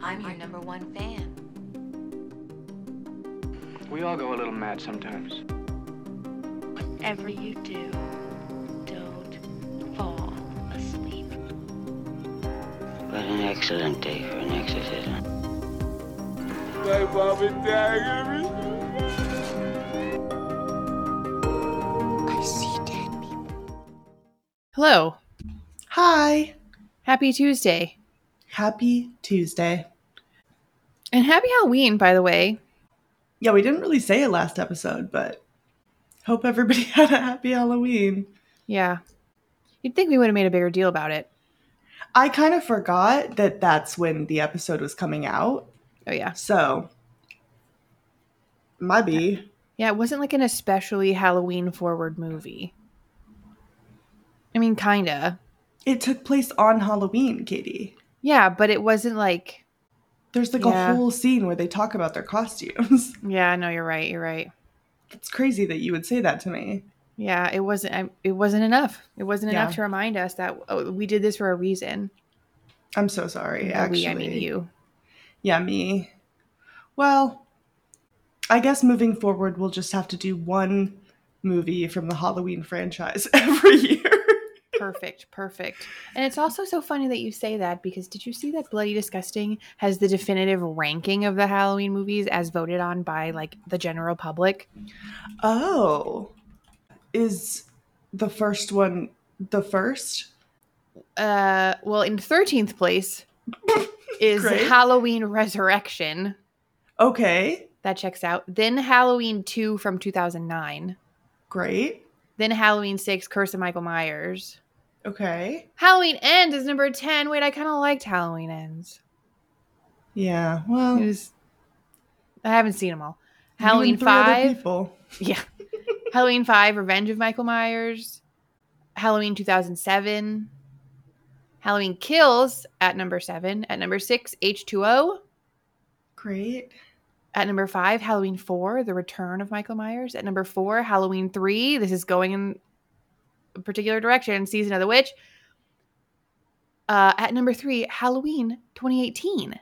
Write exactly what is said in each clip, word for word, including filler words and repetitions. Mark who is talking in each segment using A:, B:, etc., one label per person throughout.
A: I'm your number one fan.
B: We all go a little mad sometimes.
C: Whatever you do, don't fall asleep.
D: What an excellent day for an exorcism.
E: My mom and dad are gonna
A: I see dead people.
F: Hello.
G: Hi.
F: Happy Tuesday.
G: Happy Tuesday.
F: And happy Halloween, by the way.
G: Yeah, we didn't really say it last episode, but hope everybody had a happy Halloween.
F: Yeah. You'd think we would have made a bigger deal about it.
G: I kind of forgot that that's when the episode was coming out.
F: Oh, yeah.
G: So, might be.
F: Yeah, it wasn't like an especially Halloween-forward movie. I mean, kinda.
G: It took place on Halloween, Katie.
F: Yeah, but it wasn't like...
G: There's like
F: Yeah.
G: a whole scene where they talk about their costumes.
F: Yeah, no, you're right. You're right.
G: It's crazy that you would say that to me.
F: Yeah, it wasn't. I, it wasn't enough. It wasn't
G: Yeah.
F: enough to remind us that oh, we did this for a reason.
G: I'm so sorry,
F: By
G: actually.
F: we, I mean you.
G: Yeah, me. Well, I guess moving forward, we'll just have to do one movie from the Halloween franchise every year.
F: Perfect, perfect. And it's also so funny that you say that because did you see that Bloody Disgusting has the definitive ranking of the Halloween movies as voted on by like the general public?
G: Oh. Is the first one the first?
F: Uh, well, in thirteenth place is
G: Great.
F: Halloween Resurrection.
G: Okay.
F: That checks out. Then Halloween two from two thousand nine.
G: Great.
F: Then Halloween six, Curse of Michael Myers.
G: Okay.
F: Halloween Ends is number ten. Wait, I kind of liked Halloween Ends.
G: Yeah. Well,
F: It was. I haven't seen them all.
G: you
F: Halloween
G: and three other
F: five.
G: people.
F: Yeah. Halloween five, Revenge of Michael Myers. Halloween two thousand seven. Halloween Kills at number seven. At number six, H two O.
G: Great.
F: At number five, Halloween four, The Return of Michael Myers. At number four, Halloween three. This is going in a particular direction. Season of the Witch. Uh, at number three, Halloween twenty eighteen.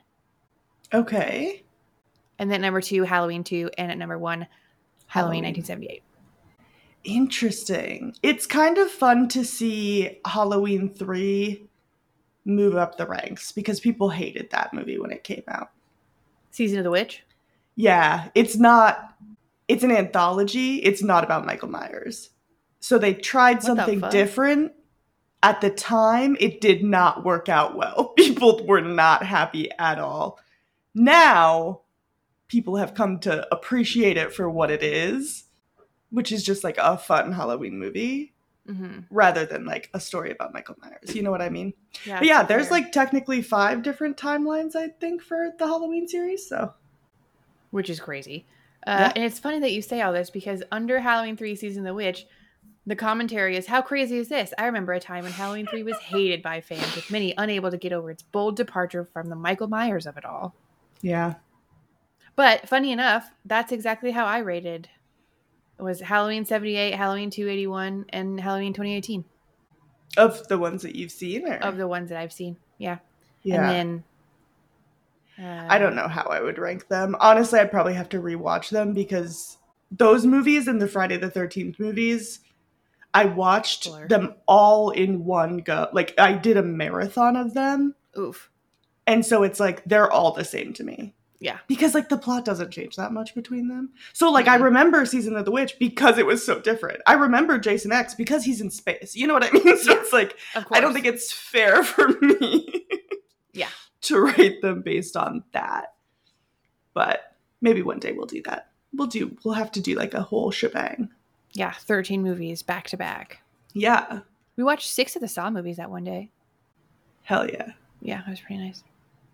G: Okay.
F: And then number two, Halloween two. And at number one, Halloween,
G: Halloween.
F: nineteen seventy-eight.
G: Interesting. It's kind of fun to see Halloween three move up the ranks because people hated that movie when it came out.
F: Season of the Witch.
G: Yeah, it's not, it's an anthology. It's not about Michael Myers. So they tried
F: What the
G: something
F: fuck?
G: different. At the time, it did not work out well. People were not happy at all. Now, people have come to appreciate it for what it is, which is just like a fun Halloween movie
F: Mm-hmm.
G: rather than like a story about Michael Myers. You know what I mean?
F: Yeah,
G: But yeah,
F: so
G: there's
F: fair.
G: like technically five different timelines, I think, for the Halloween series. So
F: Which is crazy. Uh,
G: Yeah.
F: And it's funny that you say all this because under Halloween three Season of the Witch, the commentary is, how crazy is this? I remember a time when Halloween three was hated by fans, with many unable to get over its bold departure from the Michael Myers of it all.
G: yeah.
F: But funny enough, that's exactly how I rated. It was Halloween seventy-eight, Halloween two eighty-one, and Halloween twenty eighteen
G: Of the ones that you've seen? Or?
F: of the ones that I've seen. Yeah.
G: yeah.
F: And then... Uh,
G: I don't know how I would rank them. Honestly, I'd probably have to rewatch them because those movies and the Friday the thirteenth movies, I watched
F: Blur.
G: them all in one go. Like, I did a marathon of them.
F: Oof.
G: And so it's like, they're all the same to me.
F: Yeah.
G: Because, like, the plot doesn't change that much between them. So, like, I
F: Mhm.
G: remember Season of the Witch because it was so different. I remember Jason X because he's in space. You know what I mean? So
F: Yeah.
G: it's like,
F: Of course.
G: I don't think it's fair for me
F: Yeah.
G: to rate them based on that. But maybe one day we'll do that. We'll do, we'll have to do, like, a whole shebang.
F: Yeah. thirteen movies back to back.
G: Yeah.
F: We watched six of the Saw movies that one day.
G: Hell yeah.
F: Yeah, it was pretty nice.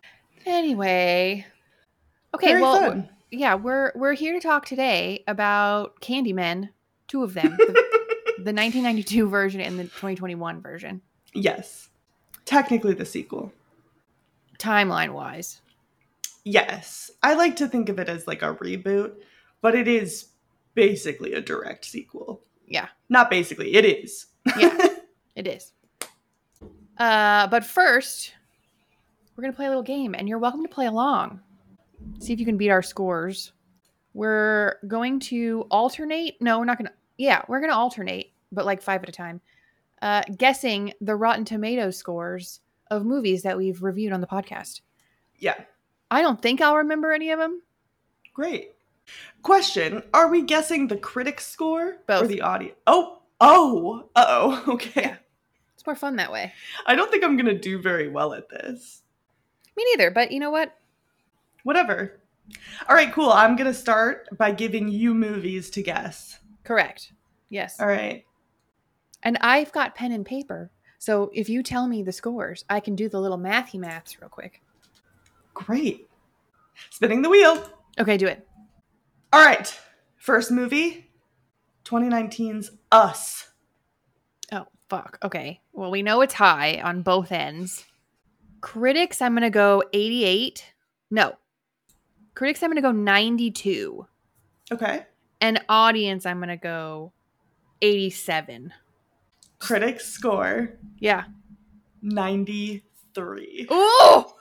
F: Anyway. Okay,
G: Very
F: well,
G: fun.
F: yeah, we're we're here to talk today about Candyman, two of them, the, the nineteen ninety-two version and the twenty twenty-one version.
G: Yes. Technically the sequel.
F: Timeline wise,
G: Yes. I like to think of it as like a reboot, but it is basically a direct sequel.
F: yeah,
G: Not basically, it is.
F: Yeah. it is. Uh, but first, we're going to play a little game, and you're welcome to play along. See if you can beat our scores. We're going to alternate. No, we're not going to. Yeah, we're going to alternate, but like five at a time. Uh, guessing the Rotten Tomatoes scores of movies that we've reviewed on the podcast.
G: Yeah.
F: I don't think I'll remember any of them.
G: Great. Question. Are we guessing the critic score
F: Both.
G: or the audience? Oh, oh, uh-oh. Okay.
F: Yeah. It's more fun that way.
G: I don't think I'm going to do very well at this.
F: Me neither, but you know what?
G: Whatever. All right, cool. I'm going to start by giving you movies to guess.
F: Correct. Yes.
G: All right.
F: And I've got pen and paper. So if you tell me the scores, I can do the little mathy maths real quick.
G: Great. Spinning the wheel.
F: Okay, do it.
G: All right. First movie, twenty nineteen's Us.
F: Oh, fuck. Okay. Well, we know it's high on both ends. Critics, I'm going to go eighty-eight. No. Critics, I'm going to go ninety-two.
G: Okay.
F: And audience, I'm going to go eighty-seven.
G: Critics score,
F: Yeah.
G: ninety-three.
F: Oh!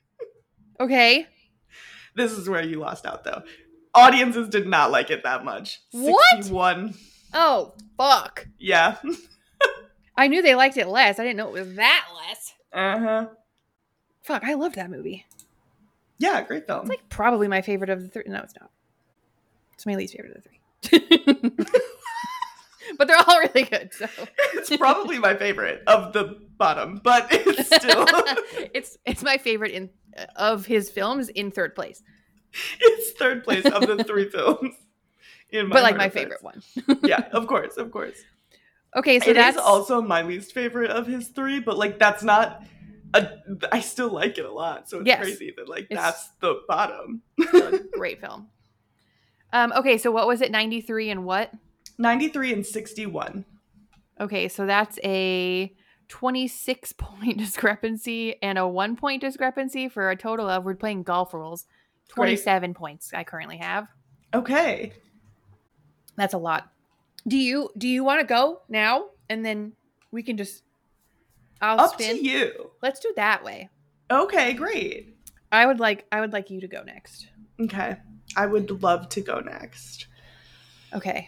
F: Okay.
G: This is where you lost out, though. Audiences did not like it that much.
F: What?
G: sixty-one.
F: Oh, fuck.
G: Yeah.
F: I knew they liked it less. I didn't know it was that less.
G: Uh-huh.
F: Fuck, I love that movie.
G: Yeah, great film.
F: It's like probably my favorite of the three. No, it's not. It's my least favorite of the three. But they're all really good. So
G: It's probably my favorite of the bottom, but it's still
F: it's it's my favorite in uh, of his films in third place.
G: it's third place of the three films. In my
F: But like
G: heart
F: my
G: of
F: favorite
G: hearts.
F: one.
G: Yeah, of course, of course.
F: Okay, so
G: It
F: that's
G: is also my least favorite of his three, but like that's not a, I still like it a lot, so it's
F: Yes.
G: crazy that like
F: It's-
G: that's the bottom.
F: still a great film. Um, okay, so what was it? ninety-three and what?
G: ninety-three and sixty-one.
F: Okay, so that's a twenty-six point discrepancy and a one point discrepancy for a total of, we're playing golf rules, twenty-seven points I currently have.
G: Okay.
F: That's a lot. Do you do you want to go now and then we can just I'll
G: Up
F: spin.
G: to you.
F: Let's do that way.
G: Okay, great.
F: I would like I would like you to go next.
G: Okay. I would love to go next.
F: Okay.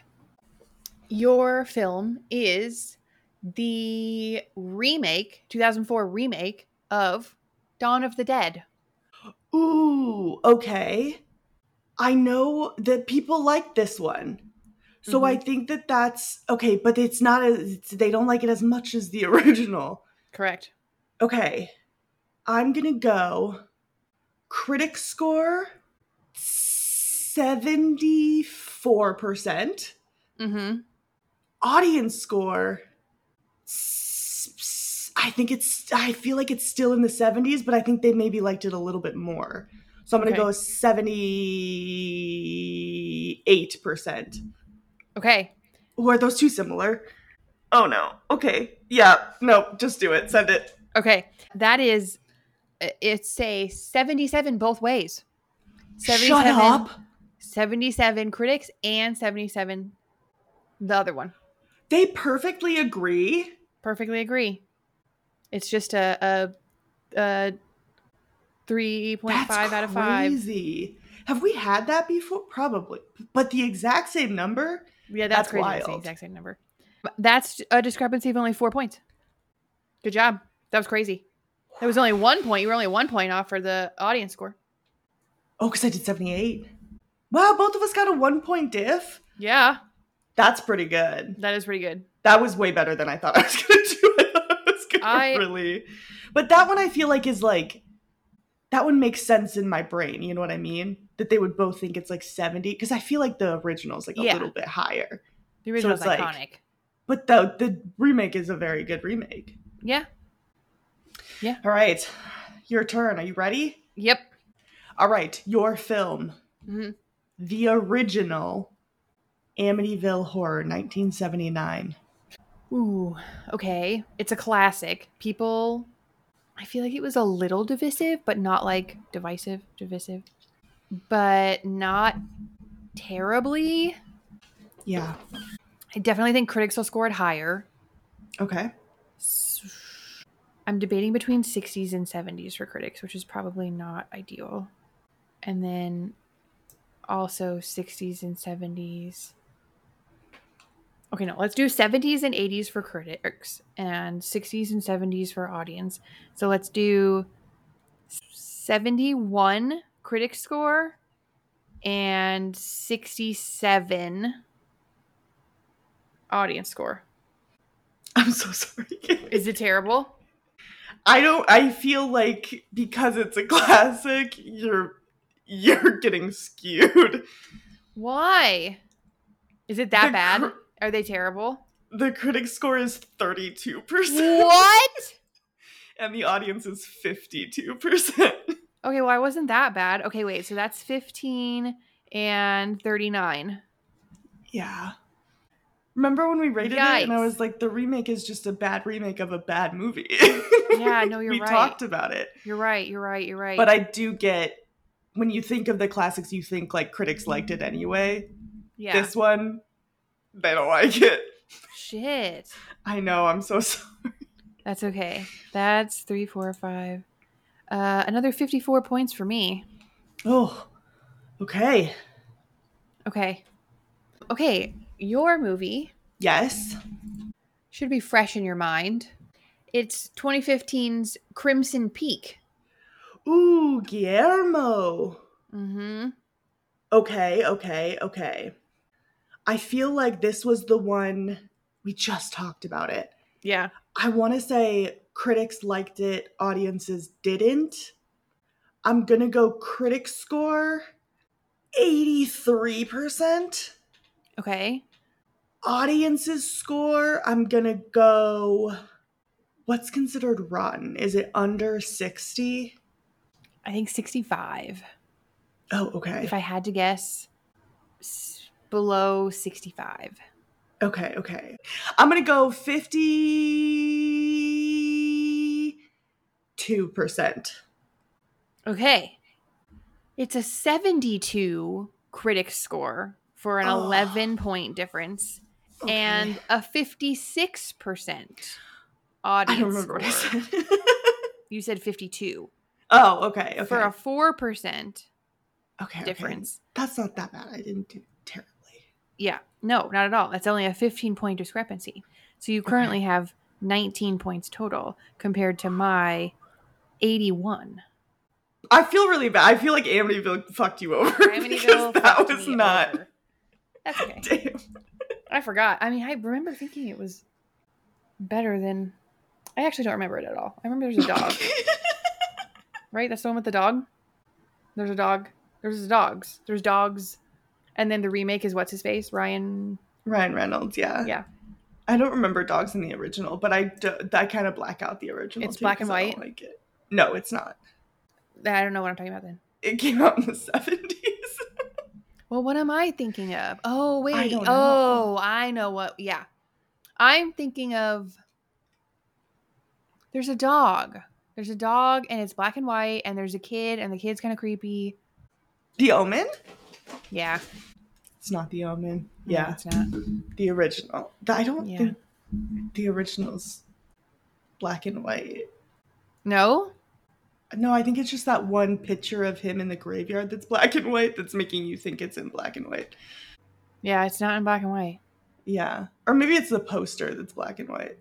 F: Your film is the remake, two thousand four remake of Dawn of the Dead.
G: Ooh, okay. I know that people like this one. So
F: Mhm.
G: I think that that's okay, but it's not as it's, they don't like it as much as the original.
F: Correct.
G: Okay. I'm going to go critic score seventy-four percent.
F: Mm-hmm.
G: Audience score s- s- I think it's I feel like it's still in the seventies, but I think they maybe liked it a little bit more. So I'm going to
F: Okay.
G: go seventy-eight percent.
F: Okay.
G: Ooh, are those two similar? Oh no. Okay. Yeah. No, just do it. Send it.
F: Okay. That is it's a seventy-seven both ways.
G: Shut up.
F: seventy-seven critics and seventy-seven the other one.
G: They perfectly agree.
F: Perfectly agree. It's just a a, a three point
G: That's
F: five out of five.
G: crazy. Have we had that before? Probably. But the exact same number?
F: Yeah, that's,
G: That's
F: crazy. That's the
G: wild.
F: exact same number. That's a discrepancy of only four points. Good job. That was crazy. There was only one point. You were only one point off for the audience score.
G: Oh, because I did seventy-eight. Wow, both of us got a one point diff.
F: Yeah,
G: That's pretty good.
F: that is pretty good.
G: That was way better than I thought I was going to do. I thought I was going to
F: I-
G: really. But that one I feel like is like, that one makes sense in my brain. You know what I mean? That they would both think it's like seventy. Because I feel like the original is like a
F: Yeah.
G: little bit higher.
F: The original
G: it's
F: is
G: like-
F: iconic.
G: But the, the remake is a very good remake.
F: Yeah.
G: All right. Your turn. Are you ready?
F: Yep.
G: All right. Your film.
F: Mhm.
G: The original Amityville Horror, nineteen seventy-nine.
F: Ooh. Okay. It's a classic. People. I feel like it was a little divisive, but not like divisive, divisive, but not terribly.
G: Yeah.
F: I definitely think critics will score it higher.
G: Okay.
F: I'm debating between sixties and seventies for critics, which is probably not ideal. And then also sixties and seventies. Okay, no, let's do seventies and eighties for critics and sixties and seventies for audience. So let's do seventy-one critic score and sixty-seven audience score.
G: I'm so sorry.
F: Is it terrible?
G: I don't I feel like because it's a classic, you're you're getting skewed.
F: Why? Is it that
G: The
F: bad?
G: cr-
F: Are they terrible?
G: The critic score is thirty-two percent.
F: What?
G: And the audience is fifty-two percent.
F: Okay, well, I wasn't that bad. Okay, wait. So that's fifteen and thirty-nine.
G: Yeah. Remember when we rated
F: Yikes.
G: it and I was like, the remake is just a bad remake of a bad movie.
F: Yeah, no, you're
G: we
F: right.
G: We talked about it.
F: You're right. You're right. You're right.
G: But I do get, when you think of the classics, you think like critics liked it anyway.
F: yeah.
G: This one, they don't like it.
F: Shit.
G: I know. I'm so sorry.
F: That's okay. That's three, four, five. Uh, another fifty-four points for me.
G: Oh, okay.
F: Okay. Okay. Your movie
G: Yes.
F: should be fresh in your mind. It's twenty fifteen's Crimson Peak.
G: Ooh, Guillermo.
F: Mm-hmm.
G: Okay, okay, okay. I feel like this was the one we just talked about it.
F: Yeah.
G: I want to say critics liked it, audiences didn't. I'm going to go critic score eighty-three percent.
F: Okay.
G: Audiences score, I'm going to go, what's considered rotten? Is it under sixty?
F: I think sixty-five.
G: Oh, okay.
F: If I had to guess, s- below sixty-five.
G: Okay, okay. I'm going to go fifty-two percent.
F: Okay. It's a seventy-two critic score for an
G: Oh.
F: eleven point difference
G: Okay.
F: and a fifty-six percent
G: I
F: audience
G: don't remember what I
F: score.
G: said.
F: You said fifty-two.
G: Oh, okay, okay.
F: For a four percent
G: okay, okay.
F: difference.
G: That's not that bad. I didn't do terribly.
F: Yeah. No, not at all. That's only a fifteen point discrepancy. So you currently
G: Okay.
F: have nineteen points total compared to my eighty-one.
G: I feel really bad. I feel like Amityville fucked you over
F: Amityville
G: because that
F: fucked
G: was
F: me
G: not.
F: over. That's okay.
G: Damn.
F: I forgot. I mean, I remember thinking it was better than. I actually don't remember it at all. I remember there's a dog. Right? That's the one with the dog? There's a dog. There's dogs. There's dogs. And then the remake is what's his face? Ryan.
G: Ryan Reynolds, yeah.
F: Yeah.
G: I don't remember dogs in the original, but I, do, I kind of black out the original.
F: It's
G: too,
F: black and
G: 'cause I don't
F: white?
G: like it. No, it's not.
F: I don't know what I'm talking about then.
G: It came out in the seventies.
F: Well, what am I thinking of? Oh, wait.
G: I don't know.
F: Oh, I know what. Yeah. I'm thinking of. There's a dog. There's a dog, and it's black and white, and there's a kid, and the kid's kind of creepy.
G: The Omen?
F: Yeah.
G: It's not The Omen.
F: No,
G: Yeah,
F: it's not.
G: the original. I don't
F: Yeah.
G: think the original's black and white.
F: No?
G: No, I think it's just that one picture of him in the graveyard that's black and white that's making you think it's in black and white.
F: Yeah, it's not in black and white.
G: Yeah. Or maybe it's the poster that's black and white.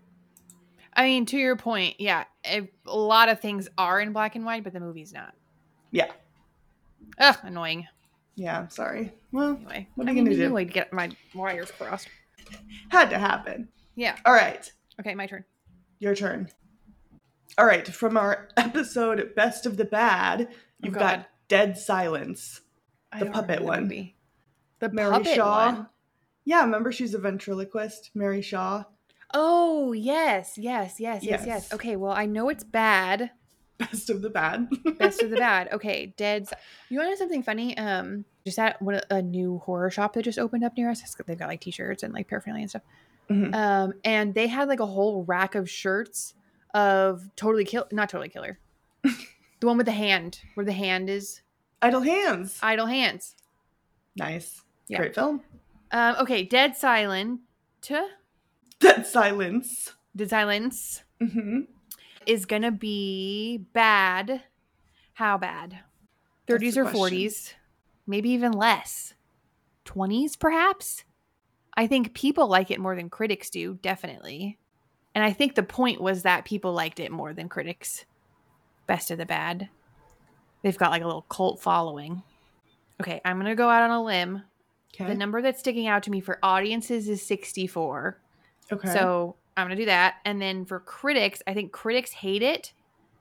F: I mean, to your point, yeah, a a lot of things are in black and white, but the movie's not.
G: Yeah.
F: Ugh, annoying.
G: Yeah, I'm sorry. Well,
F: Anyway,
G: What are
F: I
G: you
F: mean,
G: gonna
F: you
G: do?
F: knew I'd get my wires crossed.
G: had to happen.
F: Yeah.
G: All right.
F: Okay, my turn.
G: Your turn. All right, from our episode Best of the Bad, you've
F: Oh, God.
G: got Dead Silence.
F: I
G: The
F: don't
G: puppet
F: remember
G: one.
F: movie. The
G: Mary
F: puppet
G: Shaw.
F: one.
G: Yeah, remember she's a ventriloquist, Mary Shaw.
F: Oh, yes, yes, yes, yes, yes,
G: Yes.
F: Okay, well, I know it's bad.
G: Best of the Bad.
F: Best of the bad. Okay, Dead. Si- You want to know something funny? Um, just at what a new horror shop that just opened up near us. They've got like t-shirts and like paraphernalia and stuff.
G: Mhm.
F: Um, and they had like a whole rack of shirts of Totally Kill, not Totally Killer, the one with the hand, where the hand is
G: Idle Hands.
F: idle hands.
G: Nice.
F: Yeah.
G: Great film.
F: Um, okay, Dead Silent.
G: Dead Silence.
F: Dead Silence.
G: hmm
F: is going to be bad. How bad? thirties or
G: question.
F: forties, maybe even less. twenties, perhaps? I think people like it more than critics do, definitely. And I think the point was that people liked it more than critics. Best of the bad. They've got like a little cult following. Okay, I'm going to go out on a limb.
G: Okay.
F: The number that's sticking out to me for audiences is sixty-four.
G: Okay.
F: So I'm going to do that. And then for critics, I think critics hate it.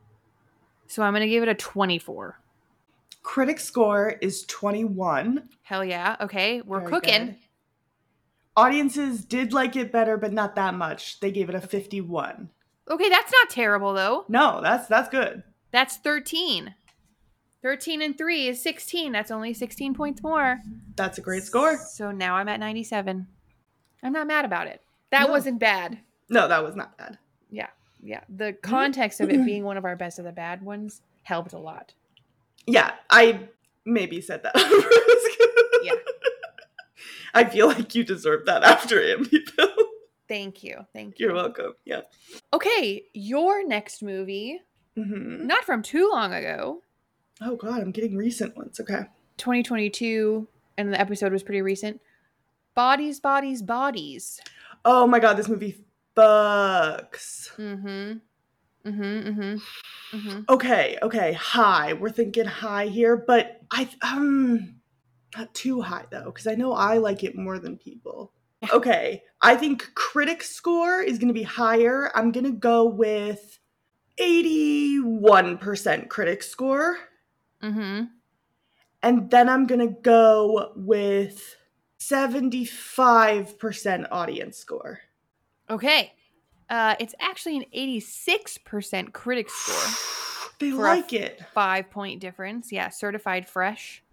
F: So I'm going to give it a twenty-four.
G: Critic score is twenty-one.
F: Hell yeah. Okay, we're
G: Very
F: cooking.
G: good. Audiences did like it better, but not that much. They gave it a fifty-one.
F: Okay, that's not terrible though.
G: No, that's that's good.
F: That's thirteen. thirteen and three is sixteen. That's only sixteen points more.
G: That's a great score.
F: So now I'm at ninety-seven. I'm not mad about it. That
G: No.
F: wasn't bad.
G: No, that was not bad.
F: Yeah, yeah. The context of it being one of our best of the bad ones helped a lot.
G: Yeah, I maybe said that.
F: Yeah.
G: I feel like you deserve that after Amityville.
F: Thank you. Thank you.
G: You're welcome. Yeah.
F: Okay, your next movie,
G: Mm-hmm.
F: not from too long ago,
G: Oh God, I'm getting recent ones. Okay.
F: twenty twenty-two, and the episode was pretty recent. Bodies, Bodies, Bodies.
G: Oh my God, this movie fucks.
F: Mm-hmm. Mm-hmm. Mm-hmm. Mm-hmm.
G: Okay, okay, high. We're thinking high here, but I um not too high though, because I know I like it more than people. Okay, I think critic score is gonna be higher. I'm gonna go with eighty-one percent critic score.
F: Mm-hmm.
G: And then I'm gonna go with seventy-five percent audience score.
F: Okay. Uh, it's actually an eighty-six percent critic score.
G: They
F: For a
G: like it.
F: Five point difference. Yeah, certified fresh.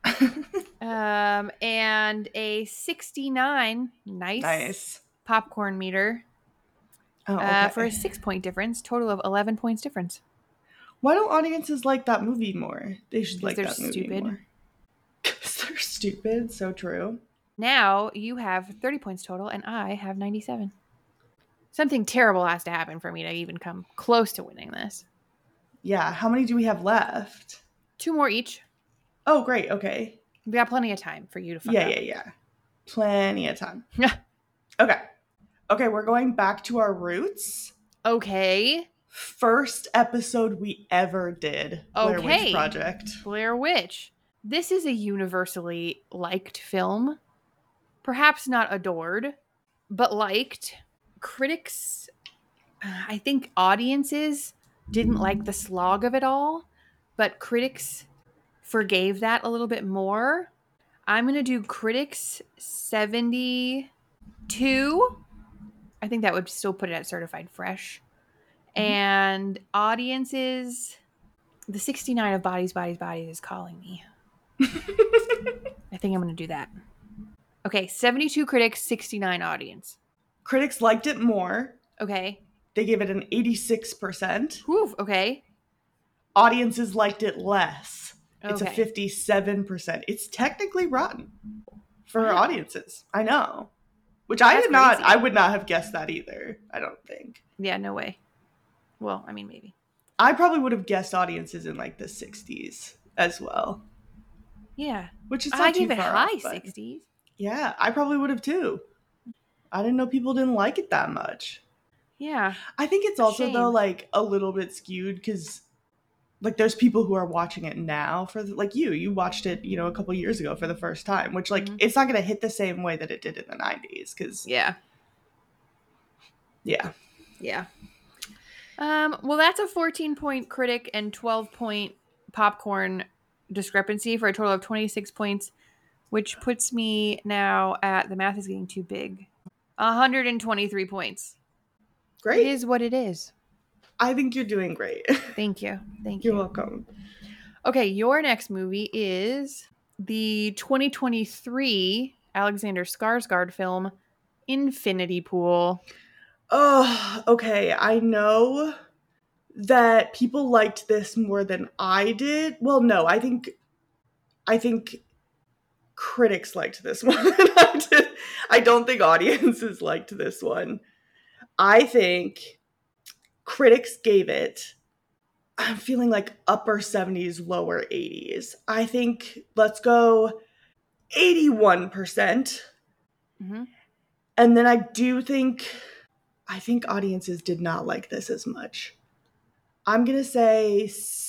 F: um, and a sixty-nine. Nice.
G: Nice.
F: Popcorn meter.
G: Oh, okay.
F: Uh, for a six point difference. Total of eleven points difference.
G: Why don't audiences like that movie more? They should like
F: they're
G: that movie
F: stupid.
G: more. Because they're stupid. So true.
F: Now you have thirty points total, and I have ninety-seven. Something terrible has to happen for me to even come close to winning this.
G: Yeah. How many do we have left?
F: Two more each.
G: Oh, great. Okay.
F: We got plenty of time for you to fuck
G: Yeah,
F: up.
G: yeah, yeah. Plenty of time.
F: Yeah.
G: Okay. Okay, we're going back to our roots.
F: Okay.
G: First episode we ever did. Blair
F: Okay.
G: Witch Project.
F: Blair Witch. This is a universally liked film. Perhaps not adored, but liked. Critics, uh, I think audiences didn't like the slog of it all, but critics forgave that a little bit more. I'm going to do critics seventy-two. I think that would still put it at certified fresh. Mm-hmm. And audiences, the sixty-nine of Bodies, Bodies, Bodies is calling me. I think I'm going to do that. Okay, seventy-two critics, sixty-nine audience.
G: Critics liked it more.
F: Okay.
G: They gave it an eighty-six percent.
F: Whew, okay.
G: Audiences liked it less. It's
F: Okay.
G: a fifty-seven percent. It's technically rotten for
F: Wow.
G: audiences. I know. Which I
F: That's
G: did not,
F: crazy.
G: I would not have guessed that either. I don't think.
F: Yeah, no way. Well, I mean, maybe.
G: I probably would have guessed audiences in like the sixties as well.
F: Yeah.
G: Which is not
F: I
G: too
F: gave it
G: far
F: high
G: off, but-
F: sixties.
G: Yeah, I probably would have too. I didn't know people didn't like it that much.
F: Yeah.
G: I think it's also
F: Shame.
G: though like a little bit skewed because like there's people who are watching it now for the, like you you watched it, you know, a couple years ago for the first time, which like
F: Mhm.
G: it's not going to hit the same way that it did in the nineties because
F: Yeah.
G: yeah.
F: Yeah. Um, well, that's a fourteen point critic and twelve point popcorn discrepancy for a total of twenty-six points, which puts me now at, the math is getting too big, one hundred twenty-three points.
G: Great.
F: It is what it is.
G: I think you're doing great.
F: Thank you. Thank
G: You're
F: you.
G: welcome.
F: Okay, your next movie is the twenty twenty-three Alexander Skarsgård film, Infinity Pool.
G: Oh, okay. I know that people liked this more than I did. Well, no, I think I think critics liked this more than I did. I don't think audiences liked this one. I think critics gave it, I'm feeling like upper seventies, lower eighties. I think let's go eighty-one percent.
F: Mm-hmm.
G: And then I do think, I think audiences did not like this as much. I'm going to say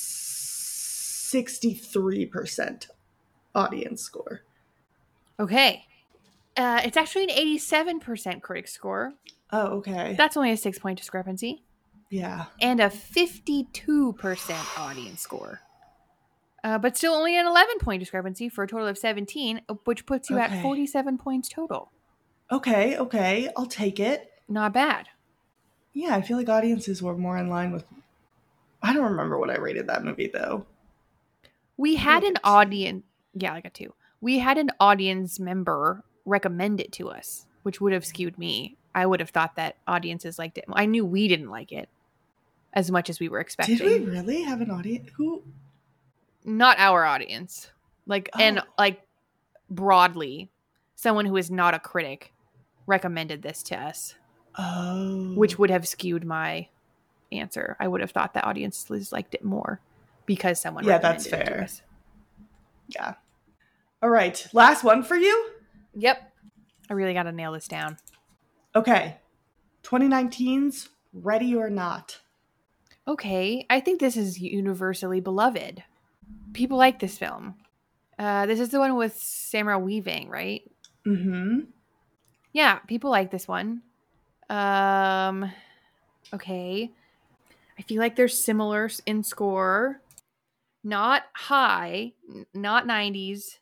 G: sixty-three percent audience score.
F: Okay. Uh, it's actually an eighty-seven percent critic score.
G: Oh, okay.
F: That's only a six-point discrepancy.
G: Yeah.
F: And a fifty-two percent audience score. Uh, but still only an eleven-point discrepancy for a total of seventeen, which puts you
G: Okay.
F: at forty-seven points total.
G: Okay, okay. I'll take it.
F: Not bad.
G: Yeah, I feel like audiences were more in line with... I don't remember what I rated that movie, though.
F: We had
G: Like
F: an
G: a two.
F: audience... Yeah, like a two. We had an audience member recommend it to us, which would have skewed me. I would have thought that audiences liked it. I knew we didn't like it as much as we were expecting.
G: Did we really have an audience? Who?
F: Not our audience. Like, and
G: Oh.
F: like broadly, someone who is not a critic recommended this to us,
G: Oh.
F: which would have skewed my answer. I would have thought that audiences liked it more because someone
G: Yeah, that's
F: recommended it to
G: fair.
F: us.
G: Yeah. All right. Last one for you?
F: Yep. I really got to nail this down.
G: Okay. twenty nineteen's Ready or Not.
F: Okay, I think this is universally beloved. People like this film. Uh, this is the one with Samara Weaving, right?
G: Mm-hmm.
F: Yeah, people like this one. Um, okay. I feel like they're similar s- in score. Not high, n- not nineties.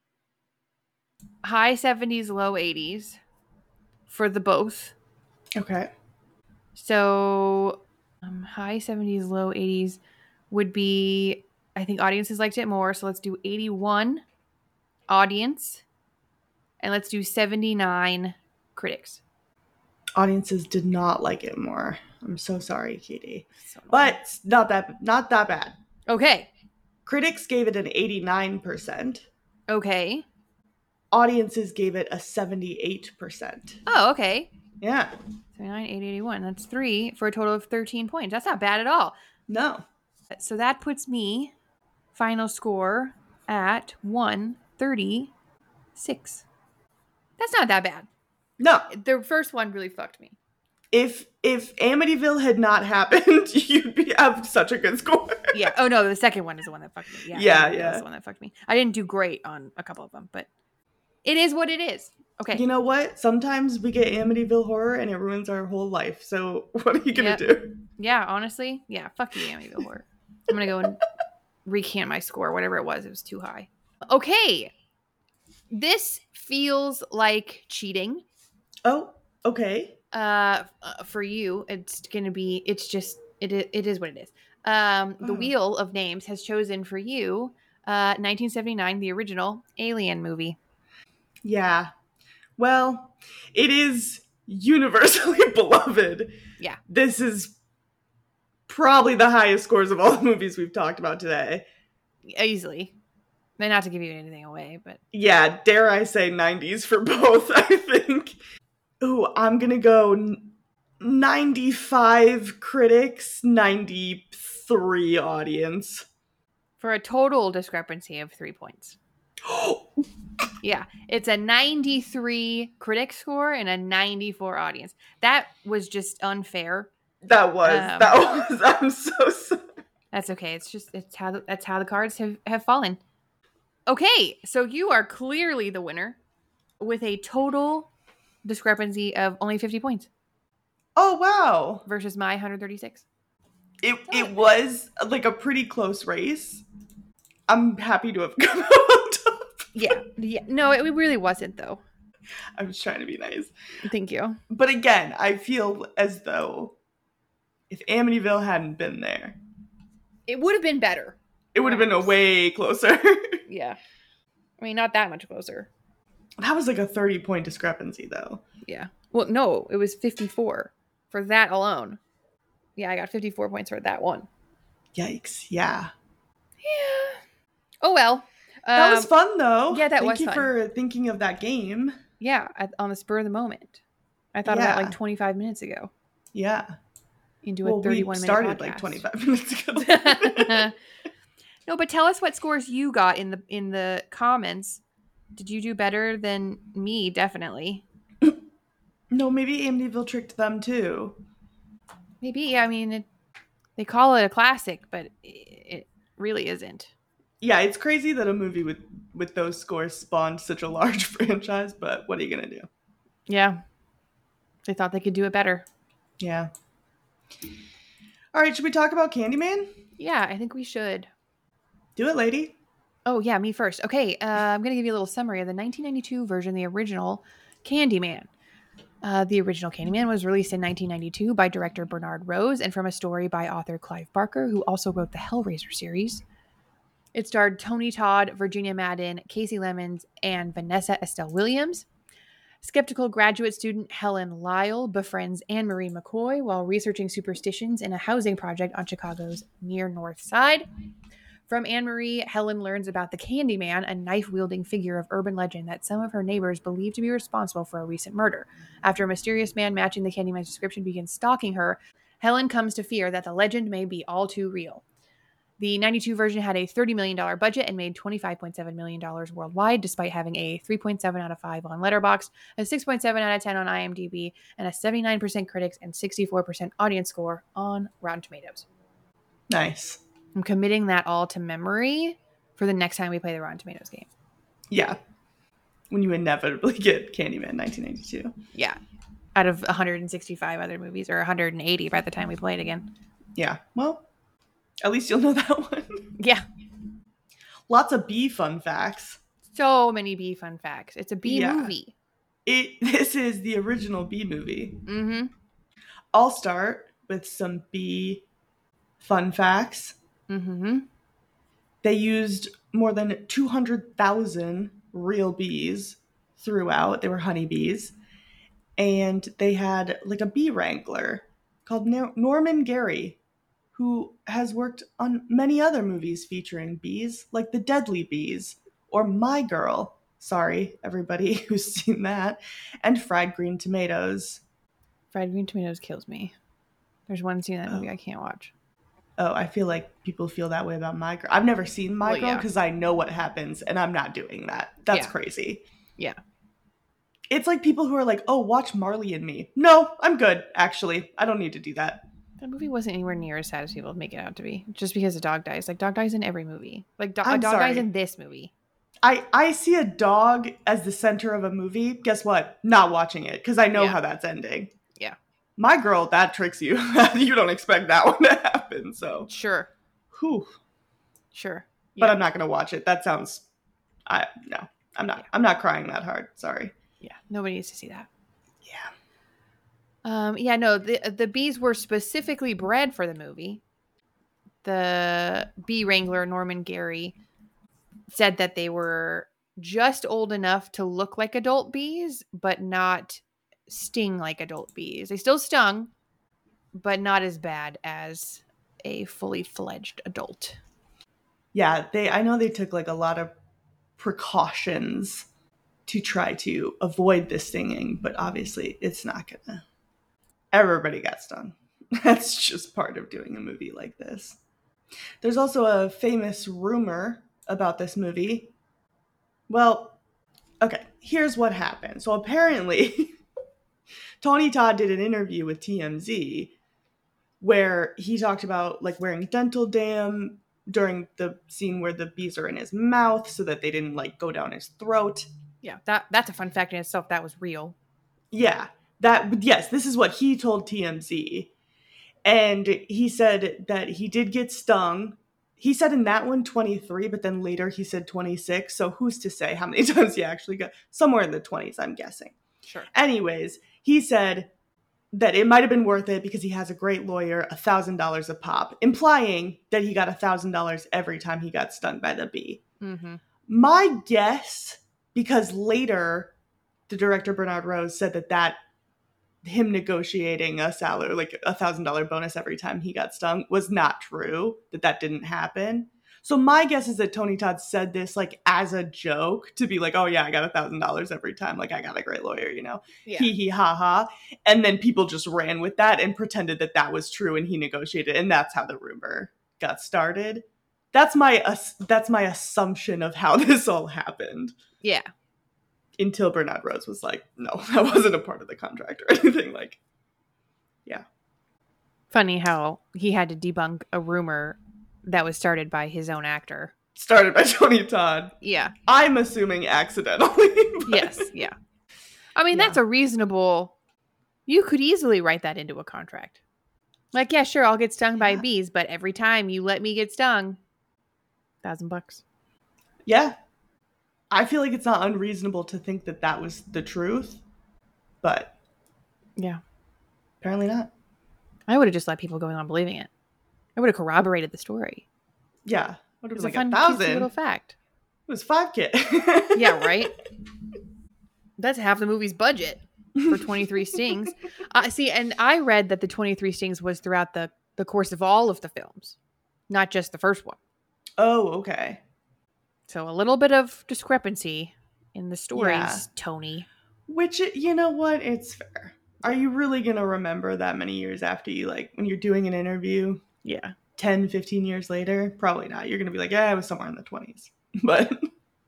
F: High seventies, low eighties for the both.
G: Okay.
F: So um, high seventies, low eighties would be, I think audiences liked it more. So let's do eighty-one audience and let's do seventy-nine critics.
G: Audiences did not like it more. I'm so sorry, Katie.
F: So annoying.
G: But not that not that bad.
F: Okay.
G: Critics gave it an eighty-nine percent.
F: Okay.
G: Audiences gave it a seventy-eight percent.
F: Oh, okay.
G: Yeah.
F: seventy-nine, eighty, eighty-one. That's three for a total of thirteen points. That's not bad at all.
G: No.
F: So that puts me final score at one thirty-six. That's not that bad.
G: No.
F: The first one really fucked me.
G: If if Amityville had not happened, you'd be have such a good score.
F: Yeah. Oh no, the second one is the one that fucked me. Yeah.
G: Yeah,
F: that was
G: yeah.
F: the one that fucked me. I didn't do great on a couple of them, but it is what it is. Okay.
G: You know what? Sometimes we get Amityville horror and it ruins our whole life. So what are you gonna
F: Yep.
G: do?
F: Yeah. Honestly, yeah. Fuck you, Amityville Horror. I'm gonna go and recant my score. Whatever it was, it was too high. Okay. This feels like cheating.
G: Oh, okay.
F: Uh, uh, for you, it's gonna be. It's just. It. i- It is what it is. Um, the
G: Oh.
F: Wheel of Names has chosen for you, uh, nineteen seventy-nine, the original Alien movie.
G: Yeah. Well, it is universally beloved.
F: Yeah.
G: This is probably the highest scores of all the movies we've talked about today.
F: Easily. And not to give you anything away, but
G: Yeah, dare I say nineties for both, I think. Ooh, I'm gonna go n- ninety-five critics, ninety-three audience.
F: for a total discrepancy of three points. Yeah, it's a ninety-three critic score and a ninety-four audience. That was just unfair.
G: That was,
F: Um,
G: that was, I'm so sorry.
F: That's okay. It's just it's how the, that's how the cards have, have fallen. Okay, so you are clearly the winner with a total discrepancy of only fifty points
G: Oh, wow.
F: versus my one hundred thirty-six.
G: It, it was like a pretty close race. I'm happy to have come out on top.
F: Yeah, yeah. No, it really wasn't though.
G: I was trying to be nice.
F: Thank you.
G: But again, I feel as though if Amityville hadn't been there,
F: It would have been better.
G: it would have been a way closer.
F: Yeah. I mean, not that much closer.
G: That was like a thirty point discrepancy, though.
F: Yeah. Well, no, it was fifty-four for that alone. Yeah, I got fifty-four points for that one.
G: Yikes. Yeah.
F: Yeah. Oh, well.
G: That
F: Um,
G: was fun, though.
F: yeah, that
G: Thank
F: was
G: you
F: fun.
G: for thinking of that game.
F: Yeah, at, on the spur of the moment. I thought about it
G: Yeah.
F: like twenty-five minutes ago.
G: Yeah.
F: into
G: well,
F: a thirty-one
G: we
F: minute
G: started
F: podcast.
G: like twenty-five minutes ago.
F: No, but tell us what scores you got in the in the comments. Did you do better than me? Definitely.
G: No, maybe Amityville tricked them too.
F: Maybe. Yeah, I mean, it, they call it a classic, but it, it really isn't.
G: Yeah, it's crazy that a movie with with those scores spawned such a large franchise, but what are you gonna do?
F: Yeah. They thought they could do it better.
G: Yeah. All right, should we talk about Candyman?
F: Yeah, I think we should.
G: Do it, lady.
F: Oh, yeah, me first. Okay, uh, I'm going to give you a little summary of the nineteen ninety-two version, the original Candyman. Uh, the original Candyman was released in nineteen ninety-two by director Bernard Rose and from a story by author Clive Barker, who also wrote the Hellraiser series. It starred Tony Todd, Virginia Madden, Casey Lemons, and Vanessa Estelle Williams. Skeptical graduate student Helen Lyle befriends Anne-Marie McCoy while researching superstitions in a housing project on Chicago's near North Side. From Anne-Marie, Helen learns about the Candyman, a knife-wielding figure of urban legend that some of her neighbors believe to be responsible for a recent murder. After a mysterious man matching the Candyman's description begins stalking her, Helen comes to fear that the legend may be all too real. The ninety-two version had a thirty million dollars budget and made twenty-five point seven million dollars worldwide, despite having a three point seven out of five on Letterboxd, a six point seven out of ten on IMDb, and a seventy-nine percent critics and sixty-four percent audience score on Rotten Tomatoes.
G: Nice.
F: I'm committing that all to memory for the next time we play the Rotten Tomatoes game.
G: Yeah. When you inevitably get Candyman nineteen ninety-two.
F: Yeah. Out of one hundred sixty-five other movies, or one hundred eighty by the time we play it again.
G: Yeah. Well, at least you'll know that one.
F: Yeah.
G: Lots of B fun facts.
F: So many B fun facts. It's a B
G: Yeah.
F: movie.
G: It This is the original B movie.
F: Mm-hmm.
G: I'll start with some B fun facts.
F: Mm-hmm.
G: They used more than two hundred thousand real bees throughout. They were honeybees. And they had like a bee wrangler called Nor- Norman Gary, who has worked on many other movies featuring bees, like The Deadly Bees, or My Girl. Sorry, everybody who's seen that. And Fried Green Tomatoes.
F: Fried Green Tomatoes kills me. There's one scene in that movie
G: Oh.
F: I can't watch.
G: Oh, I feel like people feel that way about My Girl. I've never seen My
F: Well,
G: Girl
F: yeah.
G: because I know what happens, and I'm not doing that. That's
F: Yeah.
G: crazy.
F: Yeah.
G: It's like people who are like, oh, watch Marley and Me. No, I'm good, actually. I don't need to do that.
F: That movie wasn't anywhere near as sad as people make it out to be. Just because a dog dies. Like, dog dies in every movie. Like, do- a
G: I'm
F: dog
G: sorry.
F: dies in this movie.
G: I, I see a dog as the center of a movie. Guess what? Not watching it because I know
F: Yeah.
G: how that's ending.
F: Yeah.
G: My Girl, that tricks you. You don't expect that one to happen. So,
F: Sure.
G: whew.
F: Sure.
G: But
F: Yeah.
G: I'm not going to watch it. That sounds, I no, I'm not.
F: Yeah.
G: I'm not crying that hard. Sorry.
F: Yeah. Nobody needs to see that.
G: Yeah.
F: Um, yeah, no, the the bees were specifically bred for the movie. The bee wrangler, Norman Gary, said that they were just old enough to look like adult bees, but not sting like adult bees. They still stung, but not as bad as a fully fledged adult.
G: Yeah, they. I know they took like a lot of precautions to try to avoid the stinging, but obviously it's not gonna. Everybody got stung. That's just part of doing a movie like this. There's also a famous rumor about this movie. Well, okay, here's what happened. So apparently, Tony Todd did an interview with T M Z where he talked about like wearing dental dam during the scene where the bees are in his mouth so that they didn't like go down his throat.
F: Yeah, that that's a fun fact in itself. That was real.
G: Yeah, that yes, this is what he told T M Z. And he said that he did get stung. He said in that one twenty-three, but then later he said twenty-six. So who's to say how many times he actually got? Somewhere in the twenties, I'm guessing.
F: Sure.
G: Anyways, he said that it might have been worth it because he has a great lawyer, one thousand dollars a pop, implying that he got one thousand dollars every time he got stung by the bee.
F: Mm-hmm.
G: My guess, because later the director Bernard Rose said that that him negotiating a salary, like a one thousand dollars bonus every time he got stung, was not true, that that didn't happen. So my guess is that Tony Todd said this like as a joke to be like, oh yeah, I got a thousand dollars every time. Like I got a great lawyer, you know,
F: Yeah.
G: hee hee ha ha. And then people just ran with that and pretended that that was true and he negotiated. And that's how the rumor got started. That's my, uh, that's my assumption of how this all happened.
F: Yeah.
G: Until Bernard Rose was like, no, that wasn't a part of the contract or anything. Like, yeah.
F: Funny how he had to debunk a rumor that was started by his own actor.
G: Started by Tony Todd.
F: Yeah.
G: I'm assuming accidentally. but-
F: Yes. Yeah. I mean,
G: Yeah.
F: that's a reasonable. You could easily write that into a contract. Like, yeah, sure, I'll get stung by
G: Yeah.
F: bees, but every time you let me get stung, thousand bucks.
G: Yeah. I feel like it's not unreasonable to think that that was the truth, but
F: Yeah.
G: apparently not.
F: I would have just let people go on believing it. I would have corroborated the story.
G: Yeah. What
F: It
G: it
F: was
G: was like
F: a fun,
G: a
F: cutesy
G: thousand.
F: little
G: It
F: fact.
G: was five K.
F: Yeah, right? That's half the movie's budget for twenty-three stings. Uh, see, and I read that the twenty-three stings was throughout the, the course of all of the films, not just the first one.
G: Oh, okay.
F: So a little bit of discrepancy in the stories,
G: Yeah.
F: Tony.
G: Which, you know what? It's fair. Are you really going to remember that many years after you, like, when you're doing an interview
F: Yeah.
G: ten, fifteen years later? Probably not. You're going to be like, yeah, I was somewhere in the twenties. But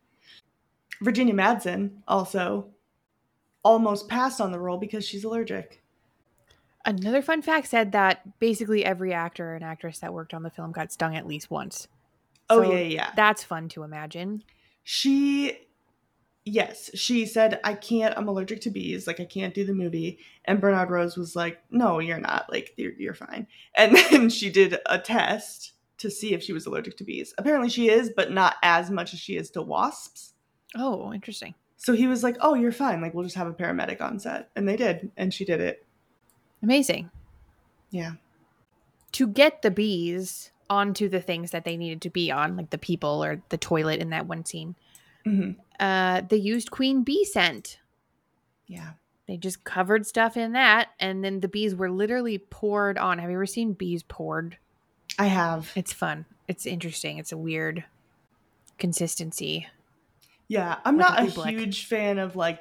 G: Virginia Madsen also almost passed on the role because she's allergic.
F: Another fun fact said that basically every actor and actress that worked on the film got stung at least once.
G: Oh,
F: So
G: yeah, yeah.
F: That's fun to imagine.
G: She, yes, she said, I can't, I'm allergic to bees. Like, I can't do the movie. And Bernard Rose was like, no, you're not. Like, you're, you're fine. And then she did a test to see if she was allergic to bees. Apparently she is, but not as much as she is to wasps.
F: Oh, interesting.
G: So he was like, oh, you're fine. Like, we'll just have a paramedic on set. And they did. And she did it.
F: Amazing.
G: Yeah.
F: To get the bees onto the things that they needed to be on, like the people or the toilet in that one scene,
G: hmm
F: uh, they used queen bee scent.
G: Yeah.
F: They just covered stuff in that, and then the bees were literally poured on. Have you ever seen bees poured?
G: I have.
F: It's fun. It's interesting. It's a weird consistency.
G: Yeah. I'm
F: Like
G: not
F: a
G: a
F: oobleck.
G: huge fan of, like,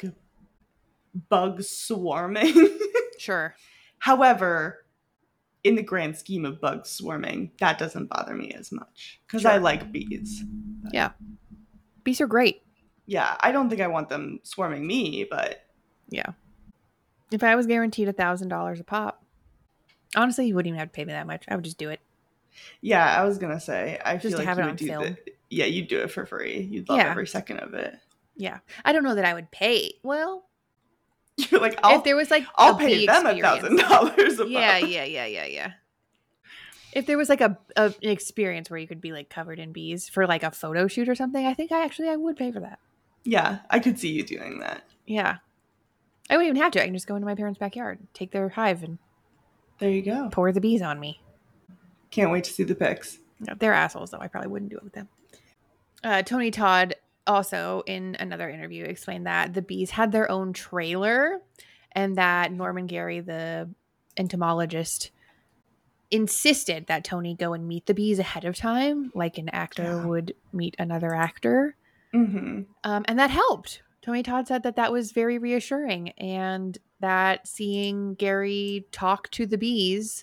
G: bugs swarming.
F: Sure.
G: However, in the grand scheme of bugs swarming, that doesn't bother me as much because I
F: Sure.
G: like bees.
F: Yeah. Bees are great.
G: Yeah, I don't think I want them swarming me, but
F: Yeah. If I was guaranteed a thousand dollars a pop, honestly, you wouldn't even have to pay me that much. I would just do it.
G: yeah, I was gonna say I
F: Just
G: feel
F: to
G: like
F: have
G: you
F: it
G: would
F: on
G: do
F: film.
G: the, yeah, you'd do it for free. You'd love
F: Yeah.
G: every second of it.
F: Yeah. I don't know that I would pay. Well,
G: You're like, I'll
F: if there was like
G: I'll
F: a
G: pay
F: bee
G: them a
F: experience.
G: thousand dollars a
F: Yeah,
G: pop.
F: yeah, yeah, yeah, yeah. If there was like a, a an experience where you could be like covered in bees for like a photo shoot or something, I think I actually I would pay for that.
G: Yeah, I could see you doing that.
F: Yeah. I wouldn't even have to. I can just go into my parents' backyard, take their hive, and
G: There you go.
F: pour the bees on me.
G: Can't wait to see the pics.
F: No, they're assholes, though. I probably wouldn't do it with them. Uh, Tony Todd also, in another interview, explained that the bees had their own trailer and that Norman Gary, the entomologist, insisted that Tony go and meet the bees ahead of time, like an actor
G: Yeah.
F: would meet another actor.
G: Mm-hmm.
F: Um, and that helped. Tony Todd said that that was very reassuring and that seeing Gary talk to the bees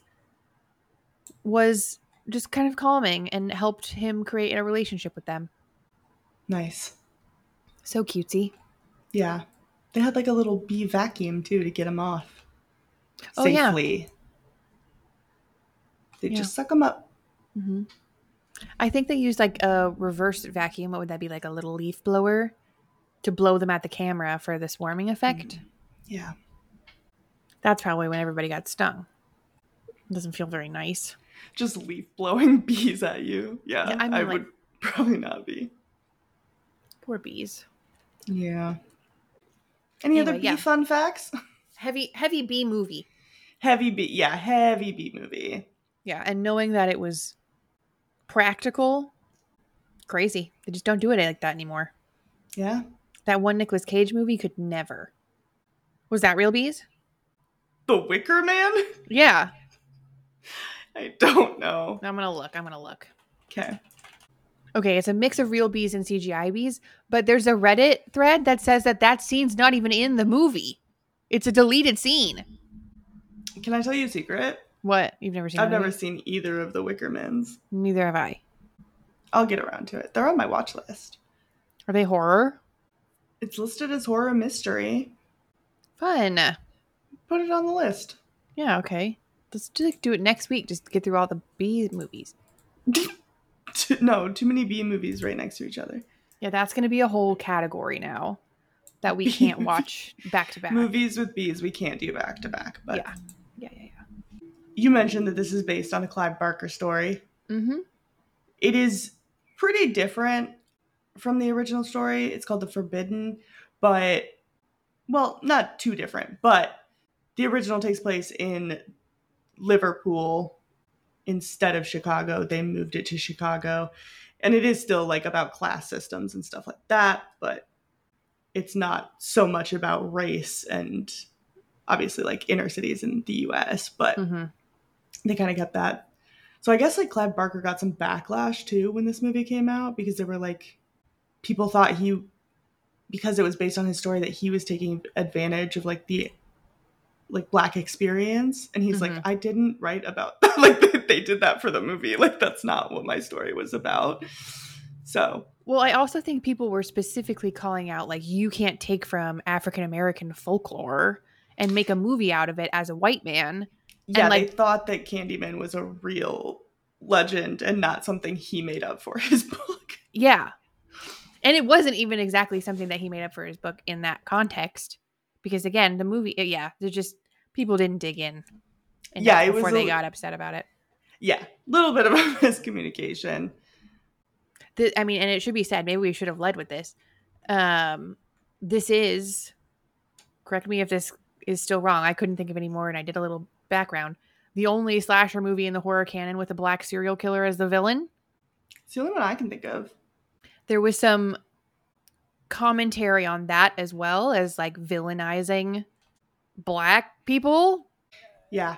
F: was just kind of calming and helped him create a relationship with them.
G: Nice.
F: So cutesy.
G: Yeah. They had like a little bee vacuum too to get them off
F: Oh, yeah.
G: safely. They
F: Yeah.
G: just suck them up.
F: Mm-hmm. I think they used like a reverse vacuum. What would that be? Like a little leaf blower to blow them at the camera for the swarming effect.
G: Yeah.
F: That's probably when everybody got stung. It doesn't feel very nice.
G: Just leaf blowing bees at you. Yeah,
F: Yeah, I
G: I,
F: mean, like-
G: would probably not be.
F: Poor bees.
G: Yeah. Any other
F: Anyway,
G: bee
F: yeah.
G: fun facts?
F: Heavy, heavy bee movie.
G: Heavy bee. Yeah, heavy bee movie.
F: Yeah, and knowing that it was practical, crazy. They just don't do it like that anymore.
G: Yeah.
F: That one Nicolas Cage movie could never. Was that real bees?
G: The Wicker Man?
F: Yeah.
G: I don't know.
F: I'm gonna look. I'm gonna look.
G: Okay.
F: Okay, it's a mix of real bees and C G I bees, but there's a Reddit thread that says that that scene's not even in the movie. It's a deleted scene.
G: Can I tell you a secret?
F: What? You've never seen
G: I've
F: the
G: never
F: movie?
G: seen either of the Wickermans.
F: Neither have I.
G: I'll get around to it. They're on my watch list.
F: Are they horror?
G: It's listed as horror mystery.
F: Fun.
G: Put it on the list.
F: Yeah, okay. Let's do, like, do it next week. Just get through all the bee movies.
G: No, too many B movies right next to each other.
F: Yeah, that's going to be a whole category now that we can't watch back to back.
G: Movies with bees we can't do back to back. But
F: Yeah. Yeah, yeah, yeah.
G: you mentioned that this is based on a Clive Barker story.
F: Mm-hmm.
G: It is pretty different from the original story. It's called The Forbidden, but, well, not too different, but the original takes place in Liverpool instead of Chicago. They moved it to Chicago, and it is still like about class systems and stuff like that, but it's not so much about race and obviously like inner cities in the U S, but
F: Mm-hmm.
G: they kind of kept that. So I guess like Clive Barker got some backlash too when this movie came out, because they were like, people thought he, because it was based on his story, that he was taking advantage of like the like Black experience. And he's
F: Mhm.
G: like, I didn't write about that. Like they, they did that for the movie. Like that's not what my story was about. So
F: Well, I also think people were specifically calling out, like, you can't take from African American folklore and make a movie out of it as a white man.
G: yeah,
F: like-
G: they thought that Candyman was a real legend and not something he made up for his book.
F: Yeah. And it wasn't even exactly something that he made up for his book in that context. Because again, the movie, yeah, they're just, people didn't dig in enough
G: Yeah, it was
F: before
G: a-
F: they got upset about it.
G: Yeah, a little bit of a miscommunication.
F: The, I mean, and it should be said, maybe we should have led with this. Um, this is, correct me if this is still wrong, I couldn't think of any more, and I did a little background. The only slasher movie in the horror canon with a black serial killer as the villain.
G: It's the only one I can think of.
F: There was some commentary on that as well as like villainizing black people,
G: Yeah.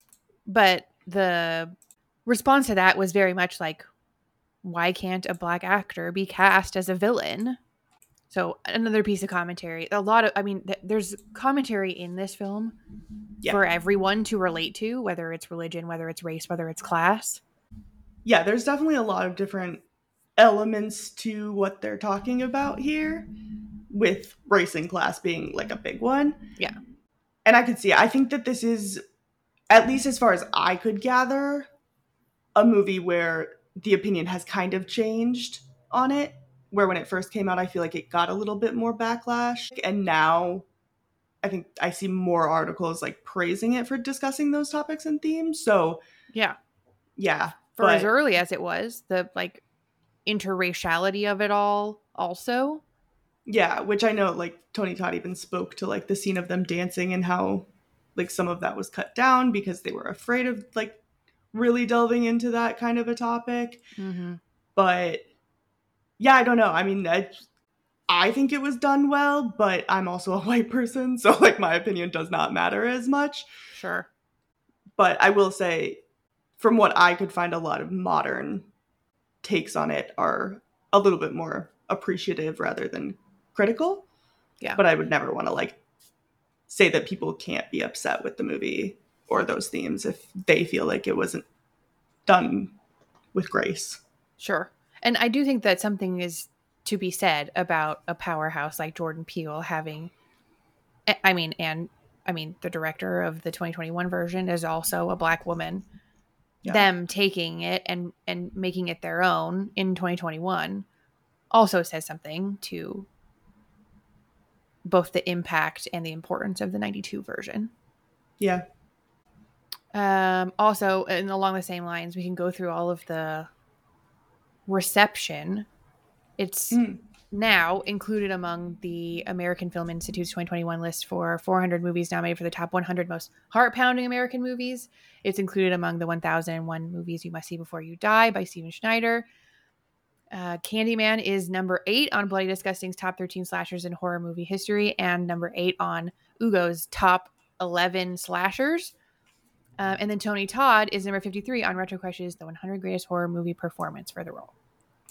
F: but the response to that was very much like, why can't a black actor be cast as a villain? So another piece of commentary, a lot of, I mean, th- there's commentary in this film
G: Yeah.
F: for everyone to relate to, whether it's religion, whether it's race, whether it's class.
G: Yeah, there's definitely a lot of different elements to what they're talking about here, with race and class being like a big one.
F: Yeah.
G: And I could see, I think that this is, at least as far as I could gather, a movie where the opinion has kind of changed on it, where when it first came out, I feel like it got a little bit more backlash. And now I think I see more articles like praising it for discussing those topics and themes. So
F: Yeah.
G: yeah.
F: For
G: but-
F: as early as it was, the like interraciality of it all also.
G: Yeah, which I know like Tony Todd even spoke to like the scene of them dancing and how like some of that was cut down because they were afraid of like really delving into that kind of a topic.
F: Mm-hmm.
G: But yeah, I don't know. I mean, I, I think it was done well, but I'm also a white person, so like my opinion does not matter as much.
F: Sure.
G: But I will say, from what I could find, a lot of modern takes on it are a little bit more appreciative rather than critical.
F: Yeah.
G: But I would never want to like say that people can't be upset with the movie or those themes if they feel like it wasn't done with grace.
F: Sure. And I do think that something is to be said about a powerhouse like Jordan Peele having, I mean, and I mean, the director of the twenty twenty-one version is also a black woman.
G: Yeah.
F: Them taking it and, and making it their own in twenty twenty-one also says something to both the impact and the importance of the ninety-two version.
G: Yeah.
F: Um, also, and along the same lines, we can go through all of the reception. It's
G: Mm.
F: now included among the American Film Institute's twenty twenty-one list for four hundred movies nominated for the top one hundred most heart-pounding American movies. It's included among the one thousand one movies you must see before you die by Steven Schneider. Uh, Candyman is number eight on Bloody Disgusting's top thirteen slashers in horror movie history and number eight on Ugo's top eleven slashers. Um, and then Tony Todd is number fifty-three on Retro Crush's The one hundred Greatest Horror Movie Performance for the role.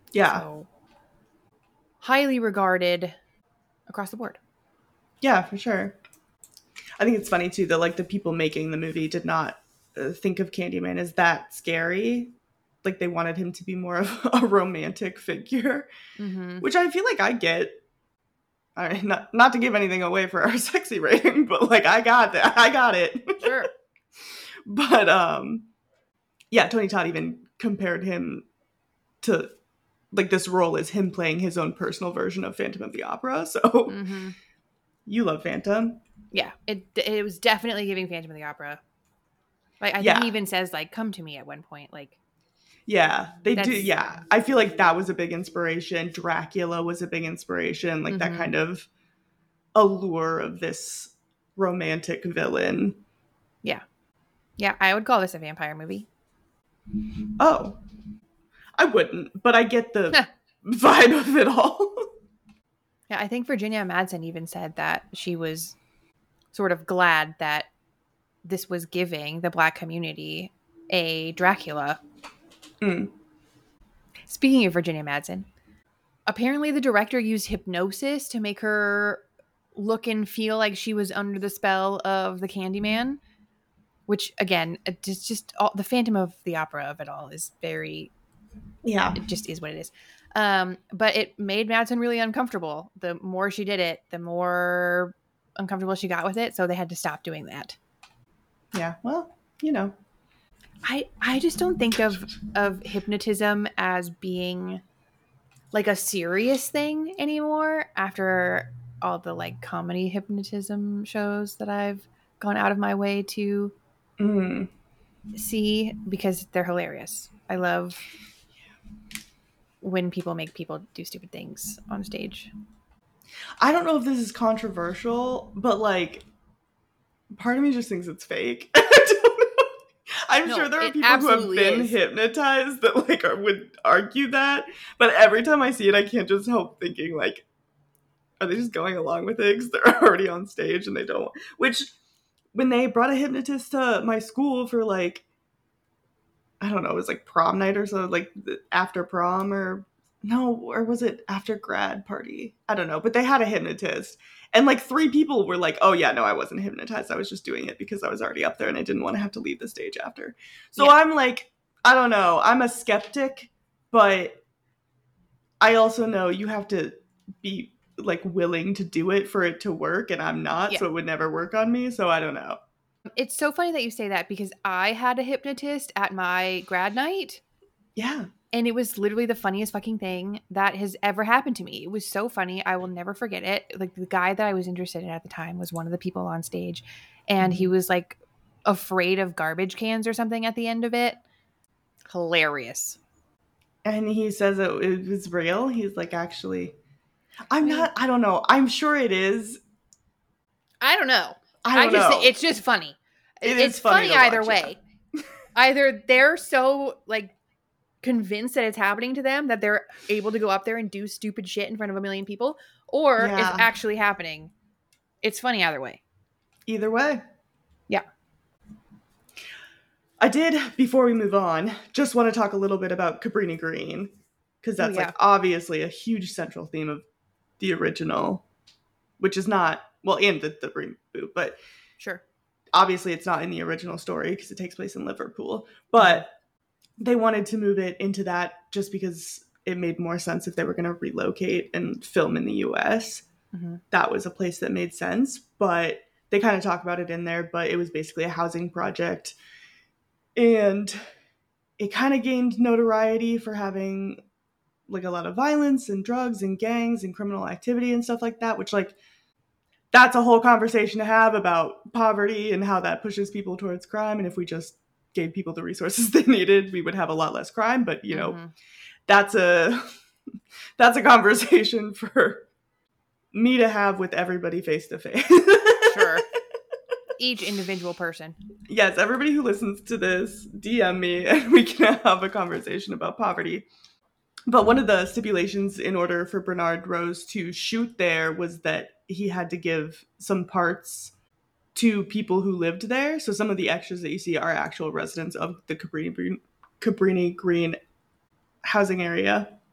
G: Yeah.
F: So, highly regarded across the board.
G: Yeah, for sure. I think it's funny too that like the people making the movie did not uh, think of Candyman as that scary. Like they wanted him to be more of a romantic figure,
F: Mm-hmm.
G: which I feel like I get. All right, not not to give anything away for our sexy rating, but like I got that, I got it.
F: Sure.
G: But um, yeah, Tony Todd even compared him to like this role as him playing his own personal version of Phantom of the Opera. So
F: Mm-hmm.
G: you love Phantom.
F: Yeah, it it was definitely giving Phantom of the Opera. Like I
G: Yeah.
F: think he even says like "come to me" at one point. Like
G: Yeah, they do.
F: That's-
G: Yeah, I feel like that was a big inspiration. Dracula was a big inspiration. Like that
F: Mhm.
G: kind of allure of this romantic villain.
F: yeah, I would call this a vampire movie.
G: Oh, I wouldn't, but I get the vibe of it all.
F: Yeah, I think Virginia Madsen even said that she was sort of glad that this was giving the Black community a Dracula.
G: Mm.
F: Speaking of Virginia Madsen, apparently the director used hypnosis to make her look and feel like she was under the spell of the Candyman, which again, it's just, just all, the Phantom of the Opera of it all is very,
G: Yeah,
F: it just is what it is. Um, but it made Madsen really uncomfortable. The more she did it, the more uncomfortable she got with it. So they had to stop doing that.
G: yeah. Well, you know,
F: I I just don't think of of hypnotism as being like a serious thing anymore after all the like comedy hypnotism shows that I've gone out of my way to
G: mm.
F: see because they're hilarious. I love when people make people do stupid things on stage.
G: I don't know if this is controversial, but like, part of me just thinks it's fake. I don't know. I'm
F: No,
G: sure there are
F: it
G: people who have
F: absolutely
G: been
F: is.
G: hypnotized that like are, would argue that, but every time I see it, I can't just help thinking like, are they just going along with it because they're already on stage and they don't? Which, when they brought a hypnotist to my school for like, I don't know, it was like prom night or so, like the- after prom or no, or was it after grad party? I don't know, but they had a hypnotist. And like three people were like, oh yeah, no, I wasn't hypnotized. I was just doing it because I was already up there and I didn't want to have to leave the stage after. So
F: Yeah.
G: I'm like, I don't know. I'm a skeptic, but I also know you have to be like willing to do it for it to work. And I'm not,
F: Yeah.
G: so it would never work on me. So I don't know.
F: It's so funny that you say that because I had a hypnotist at my grad night.
G: Yeah.
F: And it was literally the funniest fucking thing that has ever happened to me. It was so funny. I will never forget it. Like the guy that I was interested in at the time was one of the people on stage. And he was like afraid of garbage cans or something at the end of it. Hilarious.
G: And he says it, it was real. He's like, actually, I'm not, I don't know. I'm sure it is.
F: I don't know.
G: I don't
F: just
G: know.
F: it's just funny.
G: It
F: it's
G: is funny
F: funny,
G: to
F: either
G: watch,
F: way. Either they're so like convinced that it's happening to them that they're able to go up there and do stupid shit in front of a million people, or
G: Yeah.
F: it's actually happening. It's funny either way.
G: Either way.
F: Yeah.
G: I did, before we move on, just want to talk a little bit about Cabrini Green, because that's
F: Oh, yeah.
G: like obviously a huge central theme of the original, which is not, well, and the, the reboot, but
F: Sure.
G: obviously it's not in the original story because it takes place in Liverpool, but they wanted to move it into that just because it made more sense if they were going to relocate and film in the U S.
F: Mm-hmm.
G: That was a place that made sense, but they kind of talk about it in there, but it was basically a housing project. And it kind of gained notoriety for having like a lot of violence and drugs and gangs and criminal activity and stuff like that, which like, that's a whole conversation to have about poverty and how that pushes people towards crime. And if we just gave people the resources they needed, we would have a lot less crime. But, you know,
F: Mm-hmm.
G: that's a that's a conversation for me to have with everybody face to face.
F: Sure. Each individual person.
G: Yes, everybody who listens to this, D M me and we can have a conversation about poverty. But one of the stipulations in order for Bernard Rose to shoot there was that he had to give some parts to people who lived there. So some of the extras that you see are actual residents of the Cabrini Green, Cabrini Green housing area.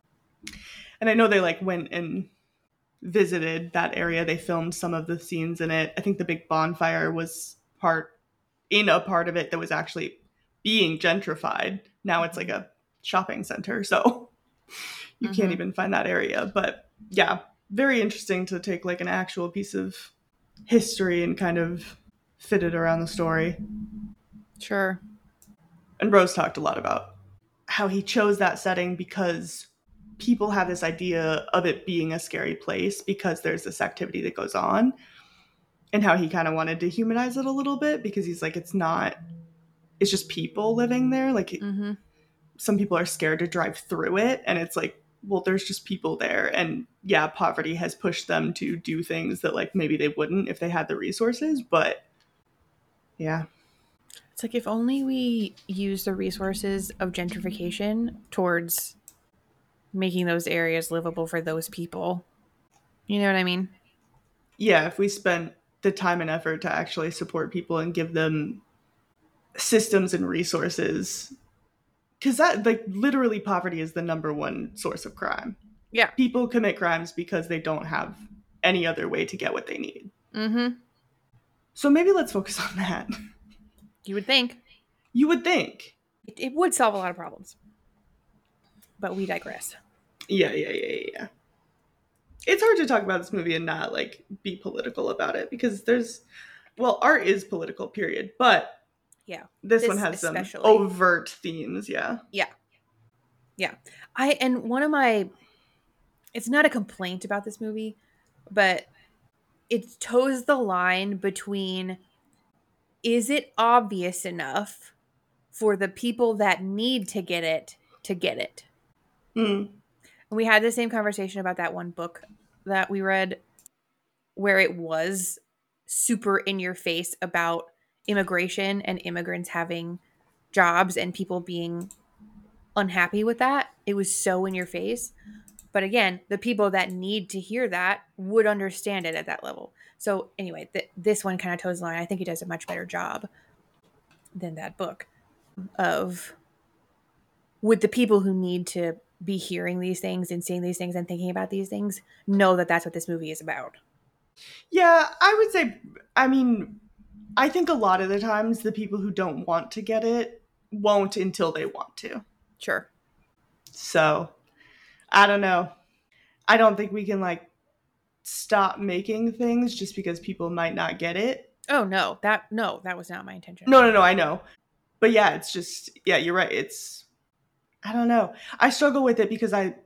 G: And I know they like went and visited that area. They filmed some of the scenes in it. I think the big bonfire was part in a part of it that was actually being gentrified. Now it's like a shopping center, so you mm-hmm. can't even find that area. But yeah, very interesting to take like an actual piece of history and kind of fit it around the story.
F: Sure.
G: And Rose talked a lot about how he chose that setting because people have this idea of it being a scary place because there's this activity that goes on, and how he kind of wanted to humanize it a little bit because he's like, it's not, it's just people living there. Like mm-hmm. some people are scared to drive through it, and it's like, well, there's just people there. And yeah, poverty has pushed them to do things that like maybe they wouldn't if they had the resources, but yeah.
F: It's like, if only we use the resources of gentrification towards making those areas livable for those people. You know what I mean?
G: Yeah, if we spent the time and effort to actually support people and give them systems and resources, because that, like, literally poverty is the number one source of crime.
F: Yeah.
G: People commit crimes because they don't have any other way to get what they need.
F: Mm-hmm.
G: So maybe let's focus on that.
F: You would think.
G: You would think.
F: It, it would solve a lot of problems. But we digress.
G: Yeah, yeah, yeah, yeah. It's hard to talk about this movie and not, like, be political about it because there's, well, art is political, period. But
F: yeah,
G: this,
F: this
G: one has
F: especially.
G: some overt themes, yeah.
F: Yeah. Yeah. I, and one of my, it's not a complaint about this movie, but it toes the line between, is it obvious enough for the people that need to get it to get it?
G: Mm.
F: And we had the same conversation about that one book that we read where it was super in your face about immigration and immigrants having jobs and people being unhappy with that. It was so in your face. But again, the people that need to hear that would understand it at that level. So anyway, th- this one kind of toes the line. I think he does a much better job than that book of, would the people who need to be hearing these things and seeing these things and thinking about these things know that that's what this movie is about?
G: Yeah, I would say, I mean, I think a lot of the times the people who don't want to get it won't until they want to.
F: Sure.
G: So, I don't know. I don't think we can, like, stop making things just because people might not get it.
F: Oh, no. That, no, that was not my intention.
G: No, no, no, I know. But yeah, it's just, yeah, you're right. It's, I don't know. I struggle with it because I,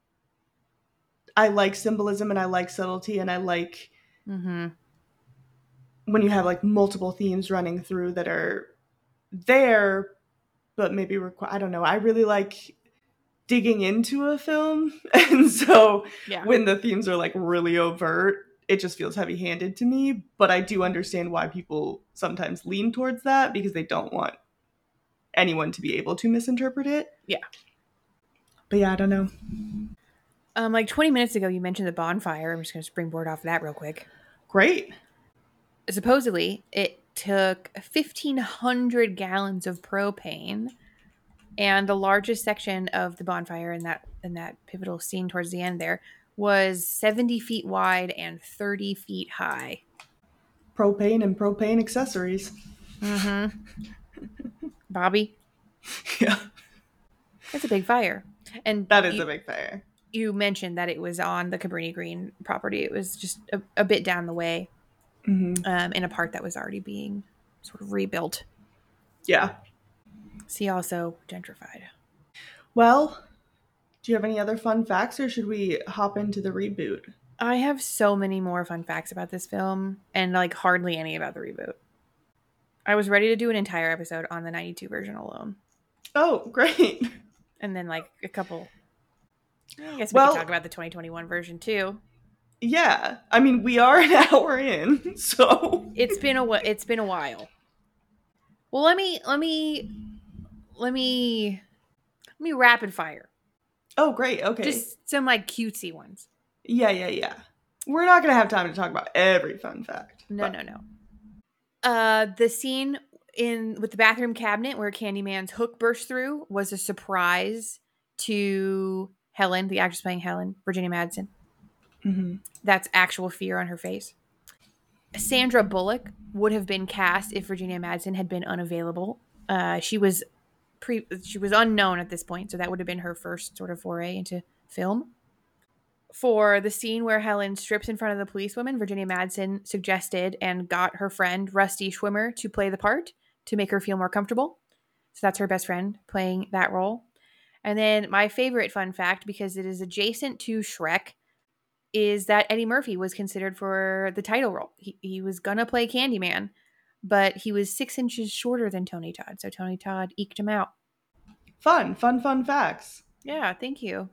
G: I like symbolism and I like subtlety and I like
F: mm-hmm.
G: when you have like multiple themes running through that are there, but maybe require, I don't know. I really like digging into a film. And so
F: yeah.
G: when the themes are like really overt, it just feels heavy handed to me. But I do understand why people sometimes lean towards that because they don't want anyone to be able to misinterpret it.
F: Yeah.
G: But yeah, I don't know.
F: Um, like twenty minutes ago, you mentioned the bonfire. I'm just going to springboard off of that real quick.
G: Great.
F: Supposedly, it took fifteen hundred gallons of propane, and the largest section of the bonfire in that in that pivotal scene towards the end there was seventy feet wide and thirty feet high.
G: Propane and propane accessories.
F: Mm-hmm. Bobby?
G: Yeah.
F: It's a big fire. And
G: that is
F: you,
G: a big fire.
F: You mentioned that it was on the Cabrini Green property. It was just a, a bit down the way,
G: mm-hmm.
F: um, in a part that was already being sort of rebuilt.
G: Yeah.
F: See also gentrified.
G: Well, do you have any other fun facts or should we hop into the reboot?
F: I have so many more fun facts about this film and like hardly any about the reboot. I was ready to do an entire episode on the ninety-two version alone.
G: Oh, great.
F: And then like a couple. I guess we
G: well,
F: could talk about the twenty twenty-one version too.
G: Yeah. I mean, we are an hour in, so
F: it's been a it's been a while. Well, let me let me let me let me rapid fire.
G: Oh, great. Okay.
F: Just some like cutesy ones.
G: Yeah, yeah, yeah. We're not going to have time to talk about every fun fact.
F: No,
G: but.
F: no, no. Uh, the scene in with the bathroom cabinet where Candyman's hook burst through was a surprise to Helen, the actress playing Helen, Virginia Madsen.
G: Mm-hmm.
F: That's actual fear on her face. Sandra Bullock would have been cast if Virginia Madsen had been unavailable. Uh, she was pre she was unknown at this point, so that would have been her first sort of foray into film. For the scene where Helen strips in front of the policewoman, Virginia Madsen suggested and got her friend Rusty Schwimmer to play the part to make her feel more comfortable. So that's her best friend playing that role. And then my favorite fun fact, because it is adjacent to Shrek, is that Eddie Murphy was considered for the title role. He, he was going to play Candyman, but he was six inches shorter than Tony Todd. So Tony Todd eked him out.
G: Fun, fun, fun facts.
F: Yeah, thank you.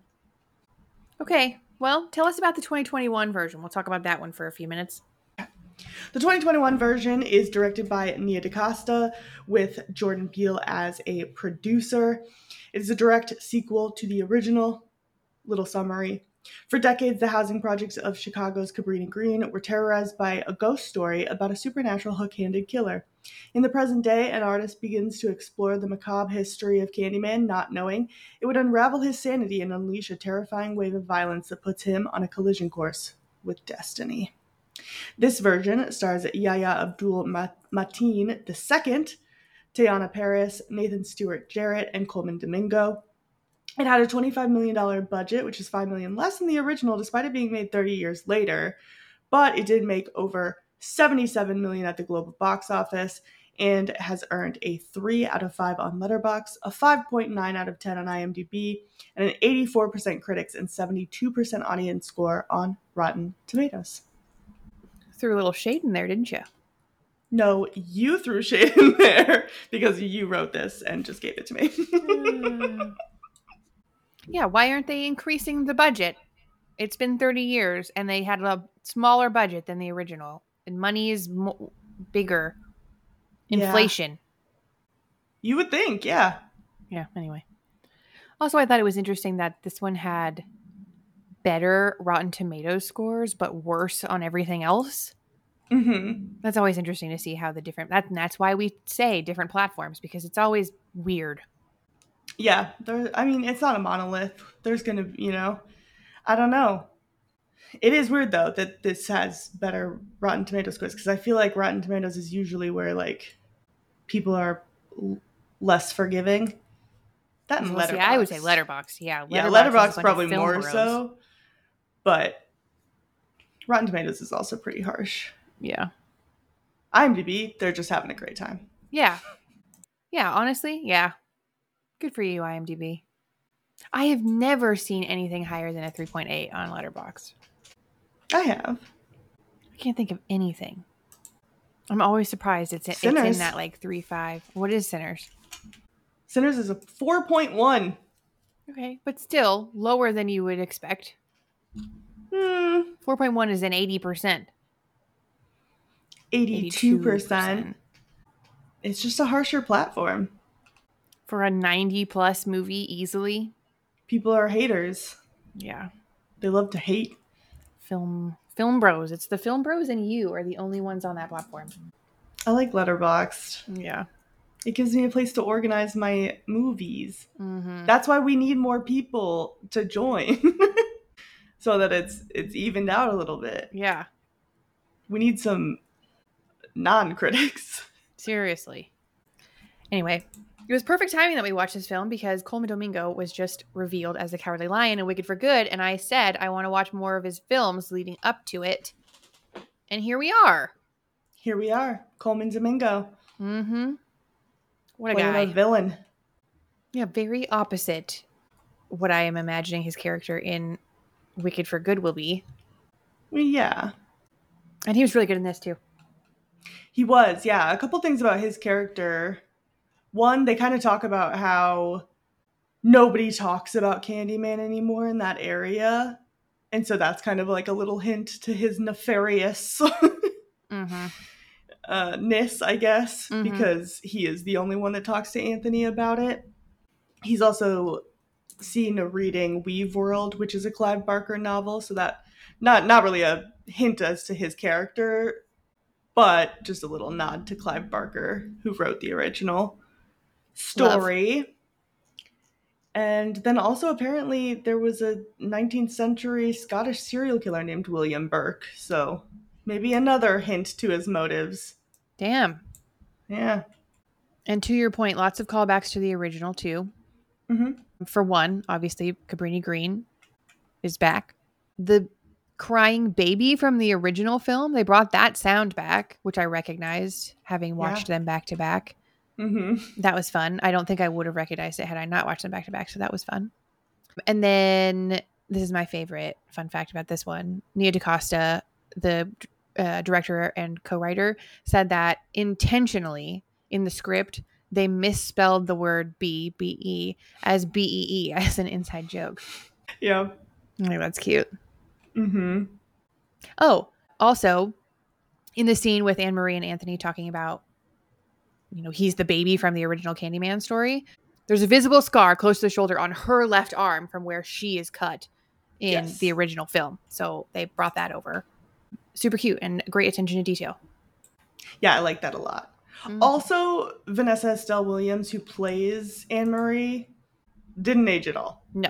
F: Okay, well, tell us about the twenty twenty-one version. We'll talk about that one for a few minutes.
G: The twenty twenty-one version is directed by Nia DaCosta with Jordan Peele as a producer. It is a direct sequel to the original. Little summary. For decades, the housing projects of Chicago's Cabrini Green were terrorized by a ghost story about a supernatural hook-handed killer. In the present day, an artist begins to explore the macabre history of Candyman, not knowing it would unravel his sanity and unleash a terrifying wave of violence that puts him on a collision course with destiny. This version stars Yahya Abdul-Mateen the Second, Teyana Paris, Nathan Stewart Jarrett, and Coleman Domingo. It had a twenty-five million dollars budget, which is five million dollars less than the original, despite it being made thirty years later. But it did make over seventy-seven million dollars at the global box office and has earned a three out of five on Letterboxd, a five point nine out of ten on IMDb, and an eighty-four percent critics and seventy-two percent audience score on Rotten Tomatoes.
F: Threw a little shade in there, didn't you?
G: No, you threw shade in there because you wrote this and just gave it to me.
F: Yeah, why aren't they increasing the budget? It's been thirty years and they had a smaller budget than the original. And money is mo- bigger. Inflation.
G: Yeah. You would think, yeah.
F: Yeah, anyway. Also, I thought it was interesting that this one had better Rotten Tomatoes scores, but worse on everything else.
G: Mm-hmm.
F: That's always interesting to see how the different... That, and that's why we say different platforms, because it's always weird.
G: Yeah, there. I mean, it's not a monolith. There's going to, you know, I don't know. It is weird, though, that this has better Rotten Tomatoes scores, because I feel like Rotten Tomatoes is usually where, like, people are l- less forgiving. That and
F: well,
G: Letterboxd.
F: Yeah, I would say Letterboxd. Yeah, Letterboxd
G: yeah, Letterboxd probably more
F: bros.
G: so. But Rotten Tomatoes is also pretty harsh.
F: Yeah.
G: IMDb, they're just having a great time.
F: Yeah. Yeah, honestly, yeah. Good for you, IMDb. I have never seen anything higher than a three point eight on Letterboxd.
G: I have.
F: I can't think of anything. I'm always surprised it's, it's
G: Sinners.
F: in that like three five. What is Sinners?
G: Sinners is a four point one.
F: Okay, but still lower than you would expect.
G: Hmm.
F: four point one is an eighty percent.
G: eighty-two percent. It's just a harsher platform.
F: For a ninety plus movie, easily.
G: People are haters.
F: Yeah.
G: They love to hate.
F: Film film bros. It's the film bros and you are the only ones on that platform.
G: I like Letterboxd.
F: Yeah.
G: It gives me a place to organize my movies.
F: Mm-hmm.
G: That's why we need more people to join. So that it's it's evened out a little bit.
F: Yeah.
G: We need some non-critics.
F: Seriously. Anyway, it was perfect timing that we watched this film because Coleman Domingo was just revealed as the Cowardly Lion in Wicked for Good, and I said I want to watch more of his films leading up to it. And here we are.
G: Here we are. Coleman Domingo.
F: Mm-hmm. What a
G: playing
F: guy.
G: a villain.
F: Yeah, very opposite what I am imagining his character in Wicked for Good will be.
G: Well, yeah.
F: And he was really good in this too.
G: He was, yeah. A couple things about his character. One, they kind of talk about how nobody talks about Candyman anymore in that area. And so that's kind of like a little hint to his nefarious
F: Mm-hmm.
G: uh, ness, I guess,
F: Mhm.
G: because he is the only one that talks to Anthony about it. He's also seen reading Weave World, which is a Clive Barker novel, so that not not really a hint as to his character, but just a little nod to Clive Barker, who wrote the original story. And then also apparently there was a nineteenth century Scottish serial killer named William Burke. So maybe another hint to his motives.
F: Damn.
G: Yeah.
F: And to your point, lots of callbacks to the original too.
G: Mm-hmm.
F: For one, obviously, Cabrini Green is back. The crying baby from the original film, they brought that sound back, which I recognized having watched
G: Yeah.
F: them back to back.
G: Mm-hmm.
F: That was fun. I don't think I would have recognized it had I not watched them back to back, so that was fun. And then this is my favorite fun fact about this one. Nia DaCosta, the uh, director and co-writer, said that intentionally in the script they misspelled the word B, B E, as B E E as an inside joke.
G: Yeah.
F: I think that's cute.
G: Mm-hmm.
F: Oh, also in the scene with Anne-Marie and Anthony talking about, you know, he's the baby from the original Candyman story, there's a visible scar close to the shoulder on her left arm from where she is cut in
G: Yes.
F: the original film. So they brought that over. Super cute and great attention to detail.
G: Yeah, I like that a lot.
F: Mm.
G: Also, Vanessa Estelle Williams, who plays Anne-Marie, didn't age at all.
F: No.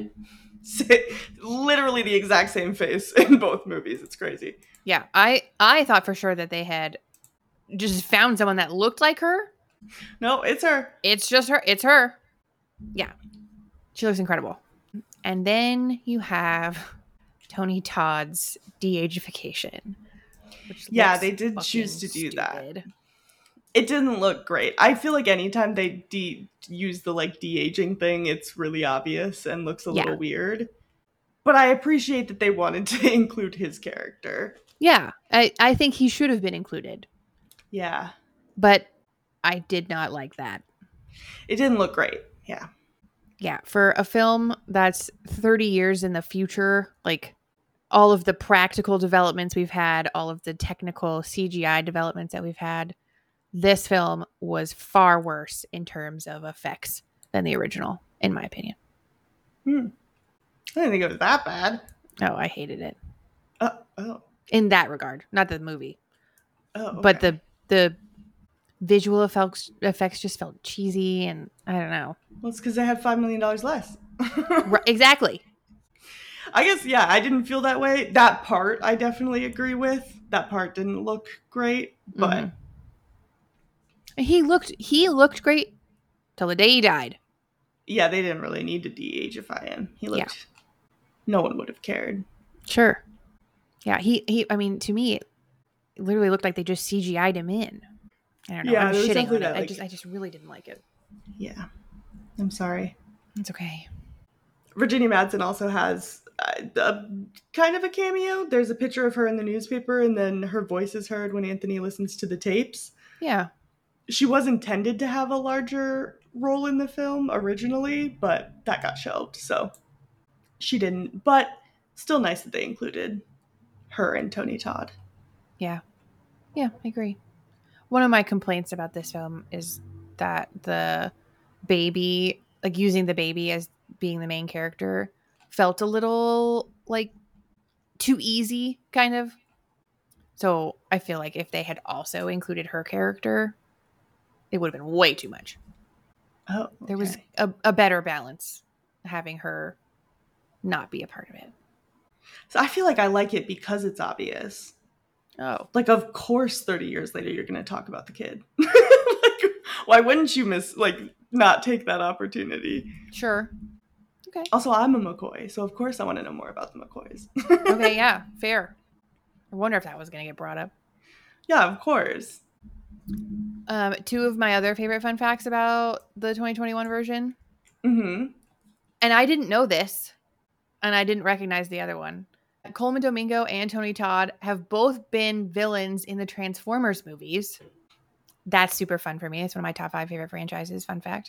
G: Literally the exact same face in both movies. It's crazy.
F: Yeah, I I thought for sure that they had just found someone that looked like her.
G: No, it's her.
F: It's just her. It's her. Yeah. She looks incredible. And then you have Tony Todd's de-ageification. which
G: Yeah,
F: looks
G: they did
F: fucking
G: choose to do that.
F: stupid.
G: It didn't look great. I feel like anytime they de- use the like de-aging thing, it's really obvious and looks a
F: Yeah.
G: little weird. But I appreciate that they wanted to include his character.
F: Yeah, I, I think he should have been included.
G: Yeah.
F: But I did not like that.
G: It didn't look great. Yeah.
F: Yeah, for a film that's thirty years in the future, like all of the practical developments we've had, all of the technical C G I developments that we've had, this film was far worse in terms of effects than the original, in my opinion.
G: Hmm. I didn't think it was that bad.
F: Oh, I hated it.
G: Uh, oh.
F: In that regard, not the movie.
G: Oh. Okay.
F: But the the visual effects effects just felt cheesy, and I don't know.
G: Well, it's because they had five million dollars less.
F: Right, exactly.
G: I guess, yeah, I didn't feel that way. That part, I definitely agree with. That part didn't look great, but
F: Mhm. He looked he looked great till the day he died.
G: yeah, they didn't really need to de-ageify him. He looked, no one would have cared.
F: Sure. Yeah, he he. I mean, to me, it literally looked like they just C G I'd him in. I don't know.
G: Yeah,
F: I'm
G: there was
F: shitting on
G: definitely
F: it.
G: that,
F: I
G: like-
F: just I just really didn't like it.
G: Yeah, I'm sorry.
F: It's okay.
G: Virginia Madsen also has uh, a kind of a cameo. There's a picture of her in the newspaper, and then her voice is heard when Anthony listens to the tapes.
F: Yeah.
G: She was intended to have a larger role in the film originally, but that got shelved, so she didn't. But still nice that they included her and Tony Todd.
F: Yeah. Yeah, I agree. One of my complaints about this film is that the baby, like using the baby as being the main character, felt a little like too easy, kind of. So I feel like if they had also included her character, it would have been way too much.
G: Oh, okay.
F: There was a, a better balance having her not be a part of it.
G: So I feel like I like it because it's obvious.
F: Oh.
G: Like, of course, thirty years later, you're going to talk about the kid. Like, why wouldn't you miss, like, not take that opportunity?
F: Sure. Okay.
G: Also, I'm a McCoy, so of course I want to know more about the McCoys.
F: Okay, yeah, fair. I wonder if that was going to get brought up.
G: Yeah, of course.
F: Um, two of my other favorite fun facts about the twenty twenty-one version,
G: Mm-hmm.
F: and I didn't know this, and I didn't recognize the other one. Coleman Domingo and Tony Todd have both been villains in the Transformers movies. That's super fun for me. It's one of my top five favorite franchises. Fun fact.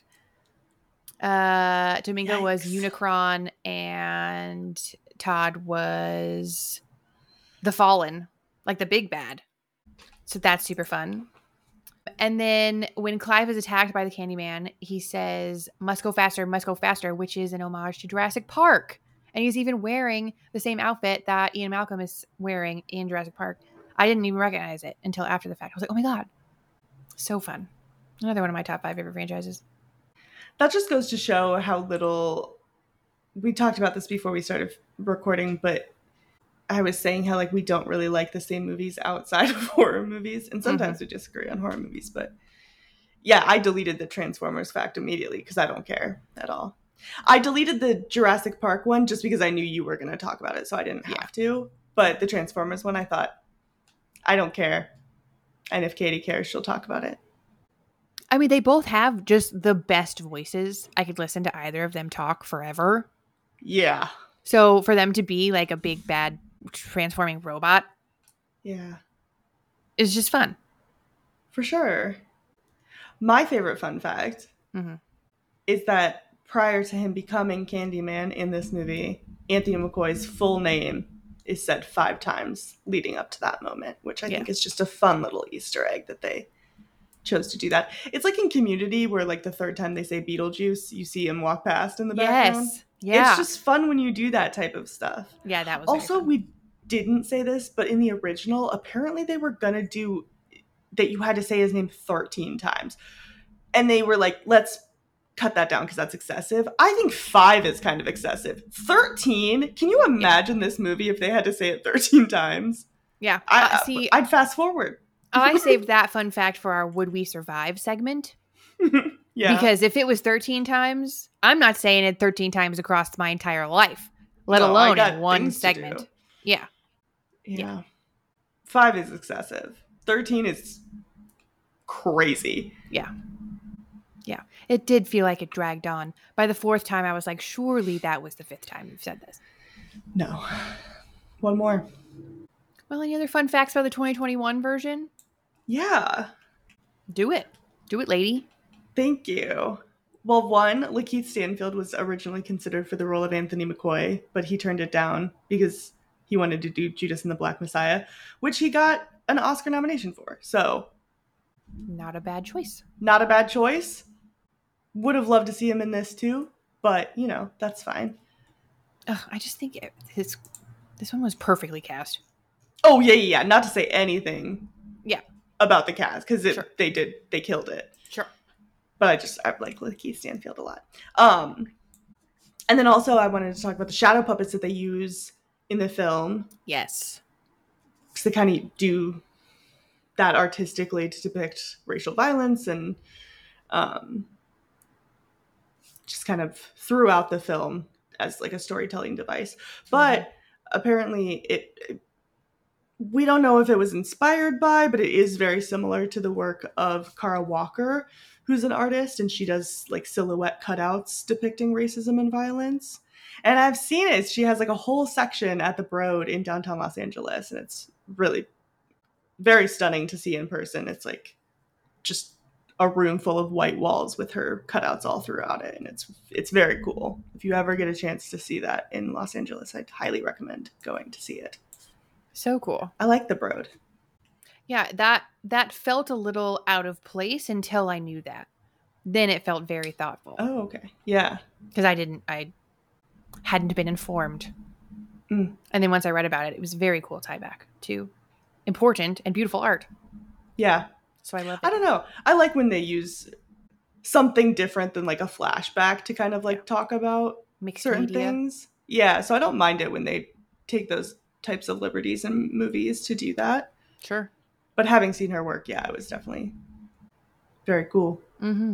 F: Uh, Domingo was
G: Yikes.
F: Unicron, and Todd was the Fallen, like the big bad. So that's super fun. And then when Clive is attacked by the Candyman, he says, "Must go faster, must go faster," which is an homage to Jurassic Park. And he's even wearing the same outfit that Ian Malcolm is wearing in Jurassic Park. I didn't even recognize it until after the fact. I was like, oh my God. So fun. Another one of my top five favorite franchises.
G: That just goes to show how little we talked about this before we started recording, but I was saying how like we don't really like the same movies outside of horror movies, and sometimes mm-hmm. we disagree on horror movies. But yeah, I deleted the Transformers fact immediately because I don't care at all. I deleted the Jurassic Park one just because I knew you were going to talk about it, so I didn't have yeah. to. But the Transformers one, I thought, I don't care. And if Katie cares, she'll talk about it.
F: I mean, they both have just the best voices. I could listen to either of them talk forever.
G: Yeah.
F: So for them to be like a big, bad, transforming robot.
G: Yeah.
F: Is just fun.
G: For sure. My favorite fun fact
F: mm-hmm.
G: is that prior to him becoming Candyman in this movie, Anthony McCoy's full name is said five times leading up to that moment, which I yeah. think is just a fun little Easter egg that they chose to do that. It's like in Community where like the third time they say Beetlejuice, you see him walk past in the background.
F: Yes. Yeah.
G: It's just fun when you do that type of stuff.
F: Yeah, that was
G: also, we didn't say this, but in the original, apparently they were going to do that you had to say his name thirteen times. And they were like, let's cut that down because that's excessive. I think five is kind of excessive. thirteen? Can you imagine yeah. this movie if they had to say it thirteen times?
F: Yeah.
G: I,
F: uh, see,
G: I'd fast forward.
F: I saved that fun fact for our Would We Survive segment.
G: Yeah.
F: Because if it was thirteen times, I'm not saying it thirteen times across my entire life, let
G: no,
F: alone in one segment. Yeah.
G: yeah.
F: Yeah.
G: Five is excessive. thirteen is crazy.
F: Yeah. Yeah. It did feel like it dragged on. By the fourth time, I was like, surely that was the fifth time you've said this.
G: No. One more.
F: Well, any other fun facts about the twenty twenty-one version?
G: Yeah.
F: Do it. Do it, lady.
G: Thank you. Well, one, Lakeith Stanfield was originally considered for the role of Anthony McCoy, but he turned it down because he wanted to do Judas and the Black Messiah, which he got an Oscar nomination for. So,
F: not a bad choice.
G: Not a bad choice. Would have loved to see him in this too, but, you know, that's fine.
F: Ugh, I just think it, his this one was perfectly cast.
G: Oh, yeah, yeah, yeah. Not to say anything
F: yeah.
G: about the cast, because
F: sure.
G: they did, they killed it.
F: Sure.
G: But I just, I like Lakeith Stanfield a lot. Um, and then also I wanted to talk about the shadow puppets that they use in the film.
F: Yes.
G: Because they kind of do that artistically to depict racial violence and um, just kind of throughout the film as like a storytelling device. But mm-hmm. apparently it, it, we don't know if it was inspired by, but it is very similar to the work of Kara Walker, who's an artist, and she does like silhouette cutouts depicting racism and violence. And I've seen it. She has like a whole section at the Broad in downtown Los Angeles, and it's really very stunning to see in person. It's like just a room full of white walls with her cutouts all throughout it, and it's it's very cool. If you ever get a chance to see that in Los Angeles, I'd highly recommend going to see it.
F: So cool.
G: I like the Broad.
F: Yeah, that that felt a little out of place until I knew that. Then it felt very thoughtful.
G: Oh, okay. Yeah.
F: Because I didn't, I hadn't been informed.
G: Mm.
F: And then once I read about it, it was very cool tie back to important and beautiful art.
G: Yeah.
F: So I love it.
G: I don't know. I like when they use something different than like a flashback to kind of like yeah. talk about
F: Mixed
G: certain
F: media.
G: things. Yeah. So I don't mind it when they take those types of liberties in movies to do that.
F: Sure.
G: But having seen her work, yeah, it was definitely very cool.
F: Mm-hmm.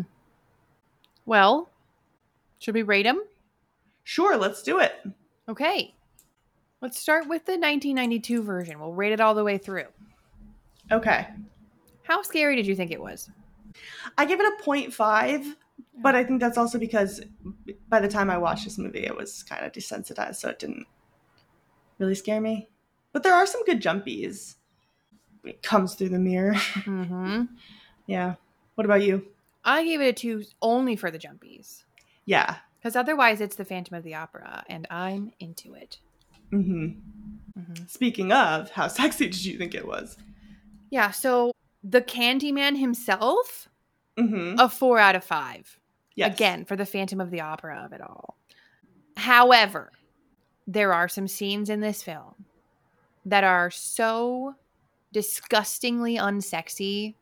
F: Well, should we rate them?
G: Sure, let's do it.
F: Okay. Let's start with the nineteen ninety-two version. We'll rate it all the way through.
G: Okay.
F: How scary did you think it was?
G: I give it a point five, but I think that's also because by the time I watched this movie, it was kind of desensitized, so it didn't really scare me. But there are some good jumpies. It comes through the mirror.
F: Mm-hmm.
G: Yeah. What about you?
F: I gave it a two only for the jumpies.
G: Yeah.
F: Because otherwise it's the Phantom of the Opera, and I'm into it.
G: Mm-hmm.
F: Mm-hmm.
G: Speaking of, how sexy did you think it was?
F: Yeah, so the Candyman himself,
G: mm-hmm.
F: a four out of five.
G: Yes.
F: Again, for the Phantom of the Opera of it all. However, there are some scenes in this film that are so disgustingly unsexy,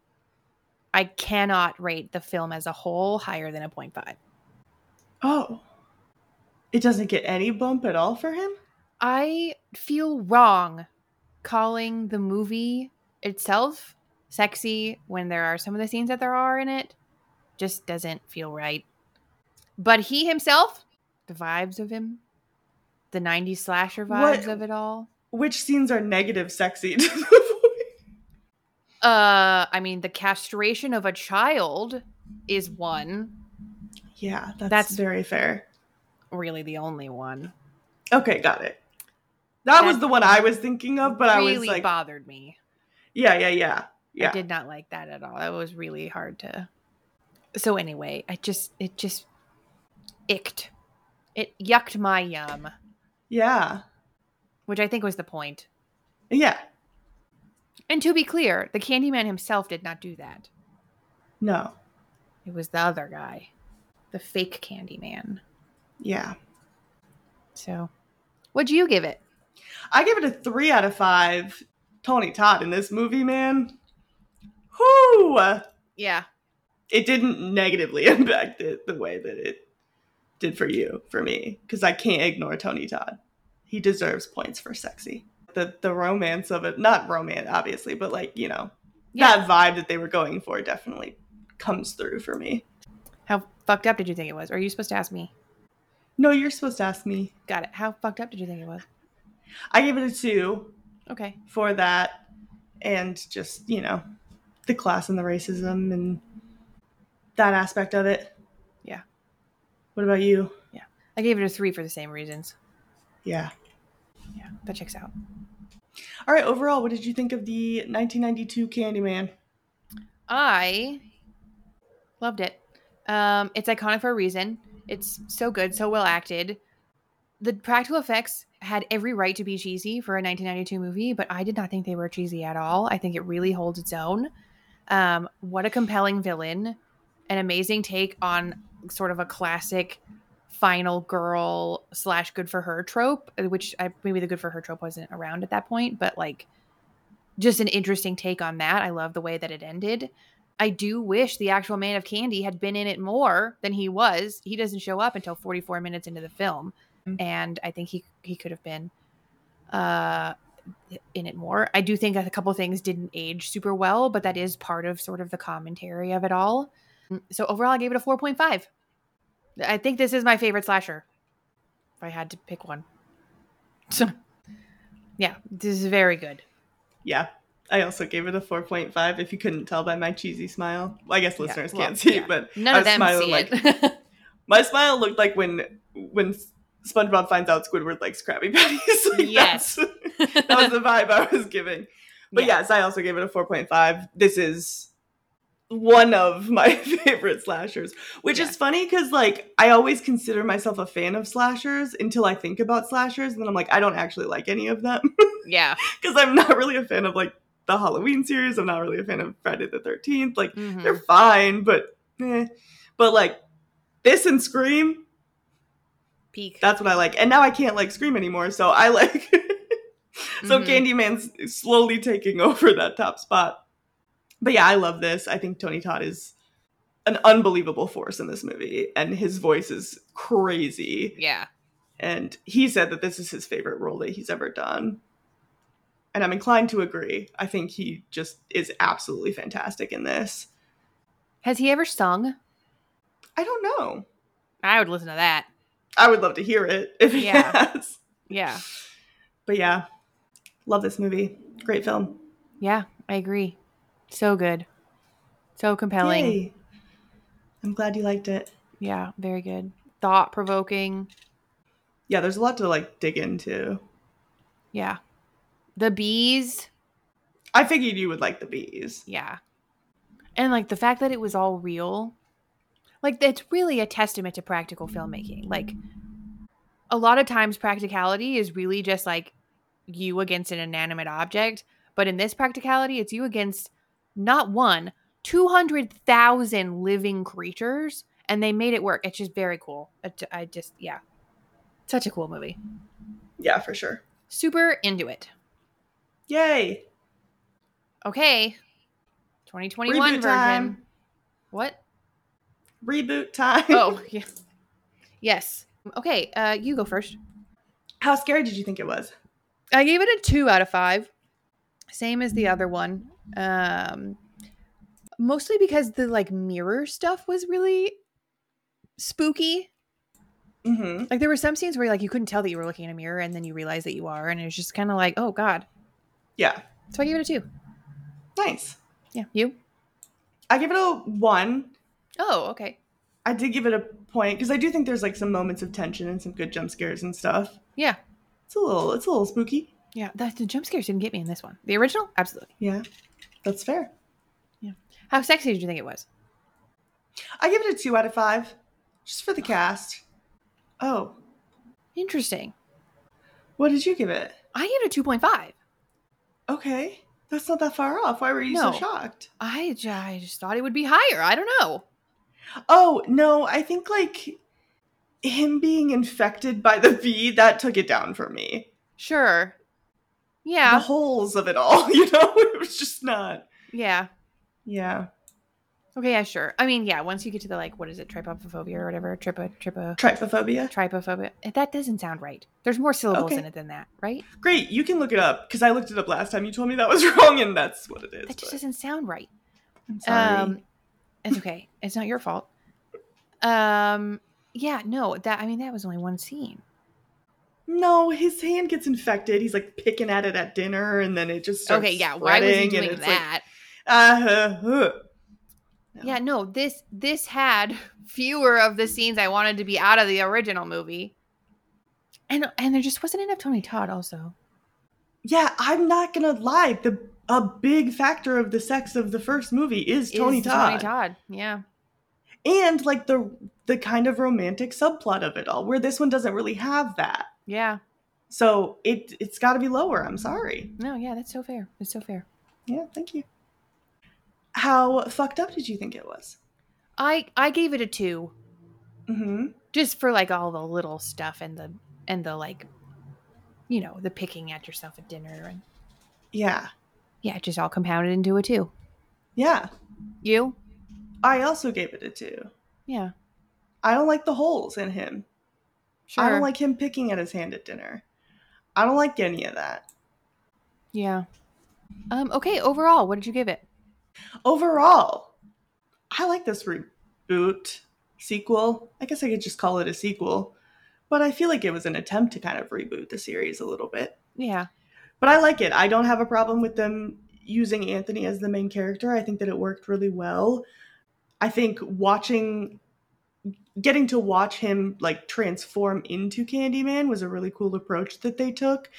F: I cannot rate the film as a whole higher than a point five.
G: Oh. It doesn't get any bump at all for him?
F: I feel wrong calling the movie itself sexy when there are some of the scenes that there are in it. Just doesn't feel right. But he himself, the vibes of him, the nineties slasher vibes
G: What-
F: of it all.
G: Which scenes are negative sexy to the boy?
F: Uh, I mean, the castration of a child is one.
G: Yeah, that's,
F: That's-
G: very fair.
F: Really the only one.
G: Okay, got it. That,
F: That
G: was the one I was thinking of, but I
F: really
G: was like,
F: bothered me.
G: yeah, yeah, yeah. Yeah.
F: I did not like that at all. That was really hard to. So anyway, I just it just icked. It yucked my yum,
G: Yeah.
F: which I think was the point.
G: Yeah.
F: And to be clear, the Candyman himself did not do that.
G: No.
F: It was the other guy, the fake Candyman.
G: Yeah.
F: So, what'd you give it?
G: I give it a three out of five. Tony Todd in this movie, man. Whoo!
F: Yeah.
G: It didn't negatively impact it the way that it did for you, for me, because I can't ignore Tony Todd. He deserves points for sexy. The the romance of it, not romance, obviously, but like, you know,
F: Yeah.
G: that vibe that they were going for definitely comes through for me.
F: How fucked up did you think it was? Or are you supposed to ask me?
G: No, you're supposed to ask me.
F: Got it. How fucked up did you think it was?
G: I gave it a two
F: Okay.
G: for that, and just, you know, the class and the racism and that aspect of it.
F: Yeah.
G: What about you?
F: I gave it a three for the same reasons.
G: Yeah.
F: Yeah, that checks out.
G: All right, overall, what did you think of the nineteen ninety-two Candyman?
F: I loved it. Um, it's iconic for a reason. It's so good, so well acted. The practical effects had every right to be cheesy for a nineteen ninety-two movie, but I did not think they were cheesy at all. I think it really holds its own. Um, what a compelling villain. An amazing take on sort of a classic final girl slash good for her trope, which I, maybe the good for her trope wasn't around at that point, but like just an interesting take on that. I love the way that it ended. I do wish the actual Man of Candy had been in it more than he was. He doesn't show up until forty-four minutes into the film. And I think he he could have been uh, in it more. I do think that a couple things didn't age super well, but that is part of sort of the commentary of it all. So overall, I gave it a four point five. I think this is my favorite slasher, if I had to pick one. So, yeah, this is very good.
G: Yeah, I also gave it a four point five, if you couldn't tell by my cheesy smile. Well, I guess
F: Yeah,
G: listeners
F: well,
G: can't see
F: yeah.
G: it, but
F: None
G: I
F: of
G: was
F: them
G: smiling
F: see
G: like,
F: it.
G: my smile looked like when when SpongeBob finds out Squidward likes Krabby Patties. Like,
F: Yes.
G: that's- that was the vibe I was giving. But
F: Yeah.
G: yes, I also gave it a four point five. This is one of my favorite slashers, which
F: Yeah.
G: is funny because, like, I always consider myself a fan of slashers until I think about slashers, and then I'm like, I don't actually like any of them
F: Yeah.
G: because I'm not really a fan of, like, the Halloween series. I'm not really a fan of Friday the thirteenth. Like,
F: Mhm.
G: they're fine, but eh. But, like, this and Scream,
F: Peak.
G: that's what I like. And now I can't like Scream anymore, so I like so
F: Mhm.
G: Candyman's slowly taking over that top spot. But yeah, I love this. I think Tony Todd is an unbelievable force in this movie, and his voice is crazy.
F: Yeah.
G: And he said that this is his favorite role that he's ever done. And I'm inclined to agree. I think he just is absolutely fantastic in this.
F: Has he ever sung?
G: I don't know.
F: I would listen to that.
G: I would love to hear it if he
F: Yeah.
G: has.
F: Yeah.
G: But yeah, love this movie. Great film.
F: Yeah, I agree. So good. So compelling.
G: Yay. I'm glad you liked it.
F: Yeah, very good. Thought provoking.
G: Yeah, there's a lot to like dig into.
F: Yeah. The bees.
G: I figured you would like the bees.
F: Yeah. And like the fact that it was all real. Like it's really a testament to practical filmmaking. Like a lot of times practicality is really just like you against an inanimate object. But in this practicality, it's you against not one, two hundred thousand living creatures. And they made it work. It's just very cool. It, I just, yeah. Such a cool movie.
G: Yeah, for sure.
F: Super into it.
G: Yay.
F: Okay. twenty twenty-one
G: Reboot
F: version.
G: time.
F: What?
G: Reboot time.
F: Oh, yeah. Yes. Okay, uh, you go first.
G: How scary did you think it was?
F: I gave it a two out of five. Same as the other one. Um, mostly because the like mirror stuff was really spooky.
G: Mm-hmm.
F: Like there were some scenes where like you couldn't tell that you were looking in a mirror, and then you realize that you are, and it was just kind of like, oh god.
G: Yeah.
F: So I gave it a two.
G: Nice.
F: Yeah, you?
G: I give it a one.
F: Oh, okay.
G: I did give it a point because I do think there's like some moments of tension and some good jump scares and stuff.
F: Yeah,
G: It's a little, it's a little spooky.
F: yeah. The, the jump scares didn't get me in this one. The original, absolutely.
G: Yeah, that's fair.
F: How sexy did you think it was?
G: I give it a two out of five, just for the cast. Oh,
F: Interesting.
G: what did you give it?
F: I gave it a two point five.
G: Okay, that's not that far off. Why were you
F: No.
G: so shocked?
F: I, j- I just thought it would be higher. I don't know.
G: Oh no, I think like him being infected by the bee that took it down for me.
F: Sure.
G: The
F: Yeah.
G: holes of it all, you know, it was just not.
F: Yeah.
G: Yeah,
F: Okay, yeah, sure. I mean, yeah, once you get to the, like, what is it, trypophobia or whatever, tripa, tripa,
G: trypophobia.
F: trypophobia, that doesn't sound right. There's more syllables
G: Okay.
F: in it than that, right?
G: Great, you can look it up because I looked it up last time. You told me that was wrong, and that's what it is.
F: That just
G: but
F: doesn't sound right.
G: I'm sorry.
F: Um, it's okay. It's not your fault. Um, yeah, no, that, I mean, that was only one scene.
G: No, his hand gets infected. He's like picking at it at dinner, and then it just starts
F: Okay, yeah, why was he
G: spreading, and
F: doing
G: it's like,
F: that?
G: uh, uh, No.
F: Yeah, no, this this had fewer of the scenes I wanted to be out of the original movie. And and there just wasn't enough Tony Todd also.
G: yeah, I'm not gonna lie. The a big factor of the sex of the first movie is Tony
F: Is
G: Todd,
F: Tony Todd, yeah.
G: and like the the kind of romantic subplot of it all, where this one doesn't really have that.
F: Yeah.
G: So it it's got to be lower. I'm sorry.
F: No, yeah, that's so fair. It's so fair.
G: Yeah, thank you. How fucked up did you think it was?
F: I I gave it a two.
G: Mm-hmm.
F: Just for like all the little stuff and the and the like, you know, the picking at yourself at dinner, and
G: Yeah.
F: yeah, it just all compounded into a two.
G: Yeah.
F: You?
G: I also gave it a two.
F: Yeah.
G: I don't like the holes in him.
F: Sure.
G: I don't like him picking at his hand at dinner. I don't like any of that.
F: Yeah. Um, okay, overall, what did you give it?
G: Overall, I like this reboot sequel. I guess I could just call it a sequel. But I feel like it was an attempt to kind of reboot the series a little bit.
F: Yeah.
G: But I like it. I don't have a problem with them using Anthony as the main character. I think that it worked really well. I think watching, getting to watch him like transform into Candyman was a really cool approach that they took.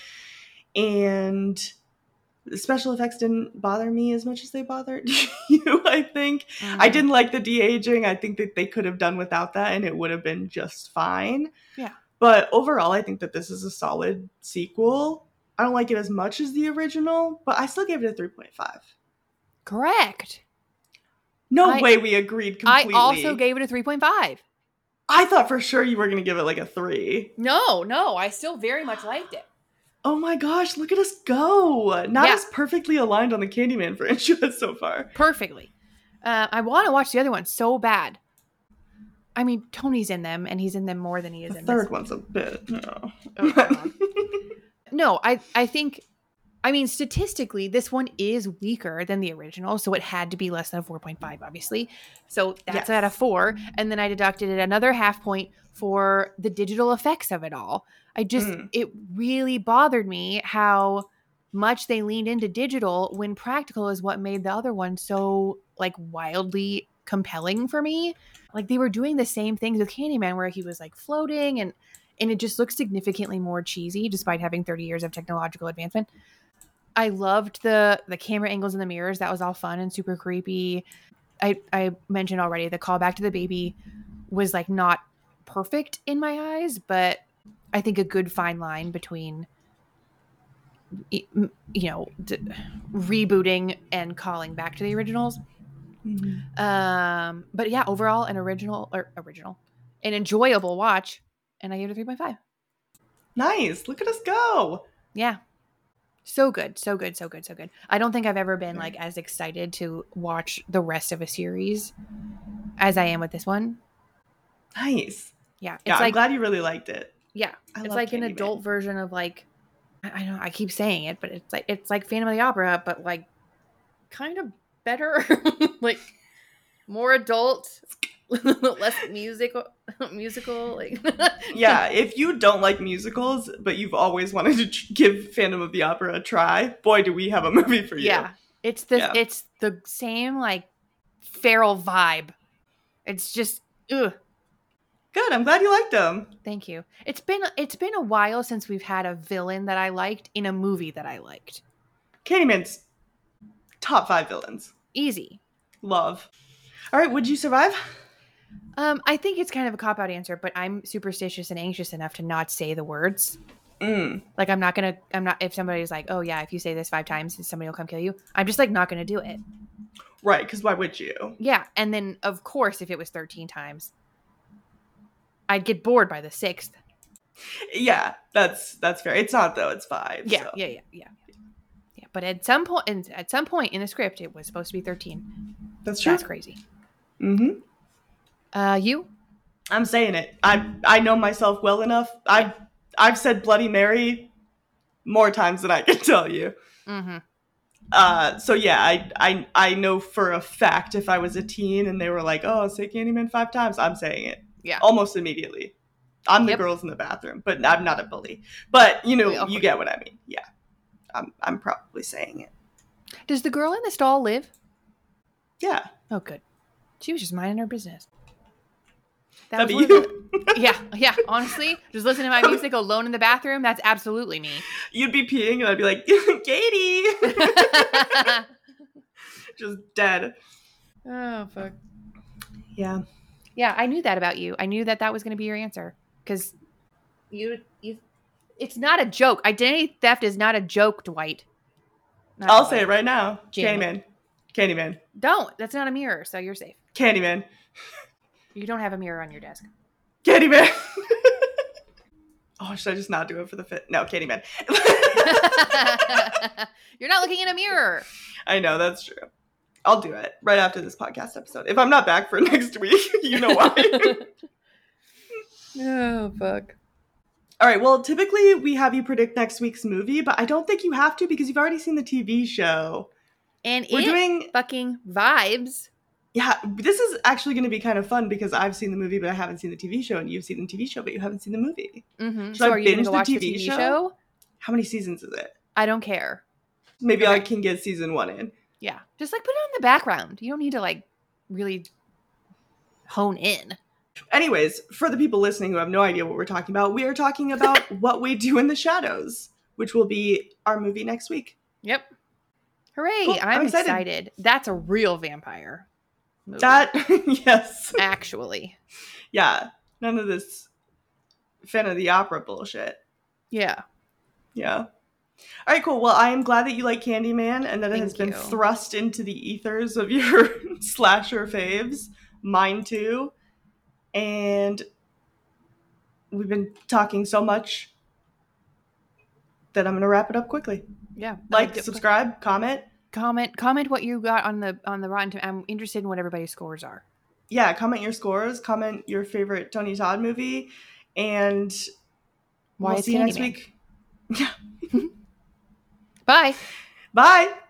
G: And the special effects didn't bother me as much as they bothered you, I think.
F: Mm.
G: I didn't like the de-aging. I think that they could have done without that and it would have been just fine.
F: Yeah.
G: But overall, I think that this is a solid sequel. I don't like it as much as the original, but I still gave it a three point five.
F: Correct.
G: No
F: I-
G: way we agreed completely.
F: I also gave it a three point five.
G: I thought for sure you were going to give it like a three.
F: No, no, I still very much liked it.
G: Oh my gosh, look at us go. Not
F: Yeah.
G: as perfectly aligned on the Candyman franchise so far.
F: Perfectly. Uh, I want to watch the other one so bad. I mean, Tony's in them, and he's in them more than he is
G: The
F: in
G: third
F: this.
G: one's a bit, no.
F: Oh, come on. No, I, I think, I mean, statistically, this one is weaker than the original, so it had to be less than a four point five, obviously. So that's
G: Yes.
F: at a four, and then I deducted another half point for the digital effects of it all. I just,
G: Mm.
F: it really bothered me how much they leaned into digital when practical is what made the other one so, like, wildly compelling for me. Like, they were doing the same things with Candyman where he was, like, floating, and and it just looked significantly more cheesy despite having thirty years of technological advancement. I loved the the camera angles in the mirrors. That was all fun and super creepy. I, I mentioned already the callback to the baby was like not perfect in my eyes, but I think a good fine line between, y- m- you know, d- rebooting and calling back to the originals.
G: Mhm.
F: Um, but yeah, overall an original or original, an enjoyable watch, and I gave it a three point five.
G: Nice. Look at us go.
F: Yeah. So good, so good, so good, so good. I don't think I've ever been like as excited to watch the rest of a series as I am with this one.
G: Nice.
F: Yeah, it's
G: Yeah, I'm
F: like
G: glad you really liked it.
F: yeah,
G: I
F: it's
G: love
F: like an
G: Candyman.
F: adult version of like I, I know I keep saying it, but it's like it's like Phantom of the Opera, but like kind of better, like more adult, less musical, musical. Like
G: Yeah, if you don't like musicals, but you've always wanted to tr- give Phantom of the Opera a try, boy, do we have a movie for you.
F: yeah, it's the
G: Yeah.
F: it's the same like feral vibe. It's just ugh.
G: Good, I'm glad you liked them.
F: Thank you. It's been it's been a while since we've had a villain that I liked in a movie that I liked.
G: Candyman's top five villains.
F: Easy.
G: Love. All right, would you survive?
F: Um, I think it's kind of a cop out answer, but I'm superstitious and anxious enough to not say the words.
G: Mm.
F: Like I'm not gonna. I'm not. If somebody's like, "Oh yeah, if you say this five times, somebody will come kill you," I'm just like not gonna do it.
G: Right, because why would you?
F: Yeah, and then of course, if it was thirteen times, I'd get bored by the sixth.
G: Yeah, that's that's fair. It's not though. It's five.
F: Yeah,
G: so.
F: yeah, yeah, yeah, yeah. But at some point, at some point in the script, it was supposed to be thirteen.
G: That's true.
F: That's crazy.
G: Mm-hmm.
F: Uh, you?
G: I'm saying it. I I know myself well enough. I've I've said Bloody Mary more times than I can tell you.
F: Mm-hmm.
G: Uh, so yeah, I I I know for a fact if I was a teen and they were like, "Oh, say Candyman five times," I'm saying it.
F: Yeah.
G: Almost immediately. I'm the
F: Yep.
G: girls in the bathroom, but I'm not a bully. But you know,
F: We all-
G: you get what I mean. Yeah, I'm I'm probably saying it.
F: Does the girl in the stall live?
G: Yeah,
F: Oh, good. She was just minding her business. That
G: that'd be
F: was one of
G: you.
F: the- yeah, yeah. Honestly, just listening to my music alone in the bathroom. That's absolutely me.
G: You'd be peeing, and I'd be like, "Katie," just dead.
F: Oh fuck.
G: Yeah.
F: Yeah, I knew that about you. I knew that that was going to be your answer because you you. It's not a joke. Identity theft is not a joke, Dwight. Not
G: I'll
F: Dwight.
G: say it right now.
F: Janet.
G: Candyman. Candyman.
F: Don't. That's not a mirror, so you're safe.
G: Candyman. You
F: You don't have a mirror on your desk.
G: Candyman. Oh, should I just not do it for the fit? No, Candyman.
F: You're not looking in a mirror.
G: I know, that's true. I'll do it right after this podcast episode. If I'm not back for next week, you know why.
F: Oh, fuck.
G: All right, well, typically we have you predict next week's movie, but I don't think you have to because you've already seen the T V show.
F: And
G: We're
F: it
G: doing,
F: fucking vibes.
G: yeah, this is actually going to be kind of fun because I've seen the movie, but I haven't seen the T V show, and you've seen the T V show, but you haven't seen the movie.
F: Mm-hmm.
G: Should
F: So
G: I
F: are you going
G: binge
F: to
G: the
F: watch
G: T
F: the
G: V
F: T V
G: show?
F: show?
G: How many seasons is it?
F: I don't care.
G: Maybe
F: Okay.
G: I can get season one in.
F: Yeah. Just like put it on the background. You don't need to like really hone in.
G: Anyways, for the people listening who have no idea what we're talking about, we are talking about What We Do in the Shadows, which will be our movie next week.
F: Yep. Hooray.
G: Cool.
F: I'm,
G: I'm excited.
F: excited. That's a real vampire movie.
G: That, yes.
F: Actually.
G: Yeah. None of this Fan of the Opera bullshit.
F: Yeah.
G: Yeah. All right, cool. Well, I am glad that you like Candyman and that it
F: Thank
G: has been
F: you.
G: thrust into the ethers of your slasher faves. Mine too. And we've been talking so much that I'm going to wrap it up quickly.
F: Yeah.
G: Like,
F: Uh,
G: subscribe, comment.
F: comment comment what you got on the on the Rotten Tom- I'm interested in what everybody's scores are.
G: Yeah, comment your scores. Comment your favorite Tony Todd movie. And
F: Why
G: we'll
F: it's
G: see you next
F: Candyman.
G: week. Yeah.
F: Bye.
G: Bye.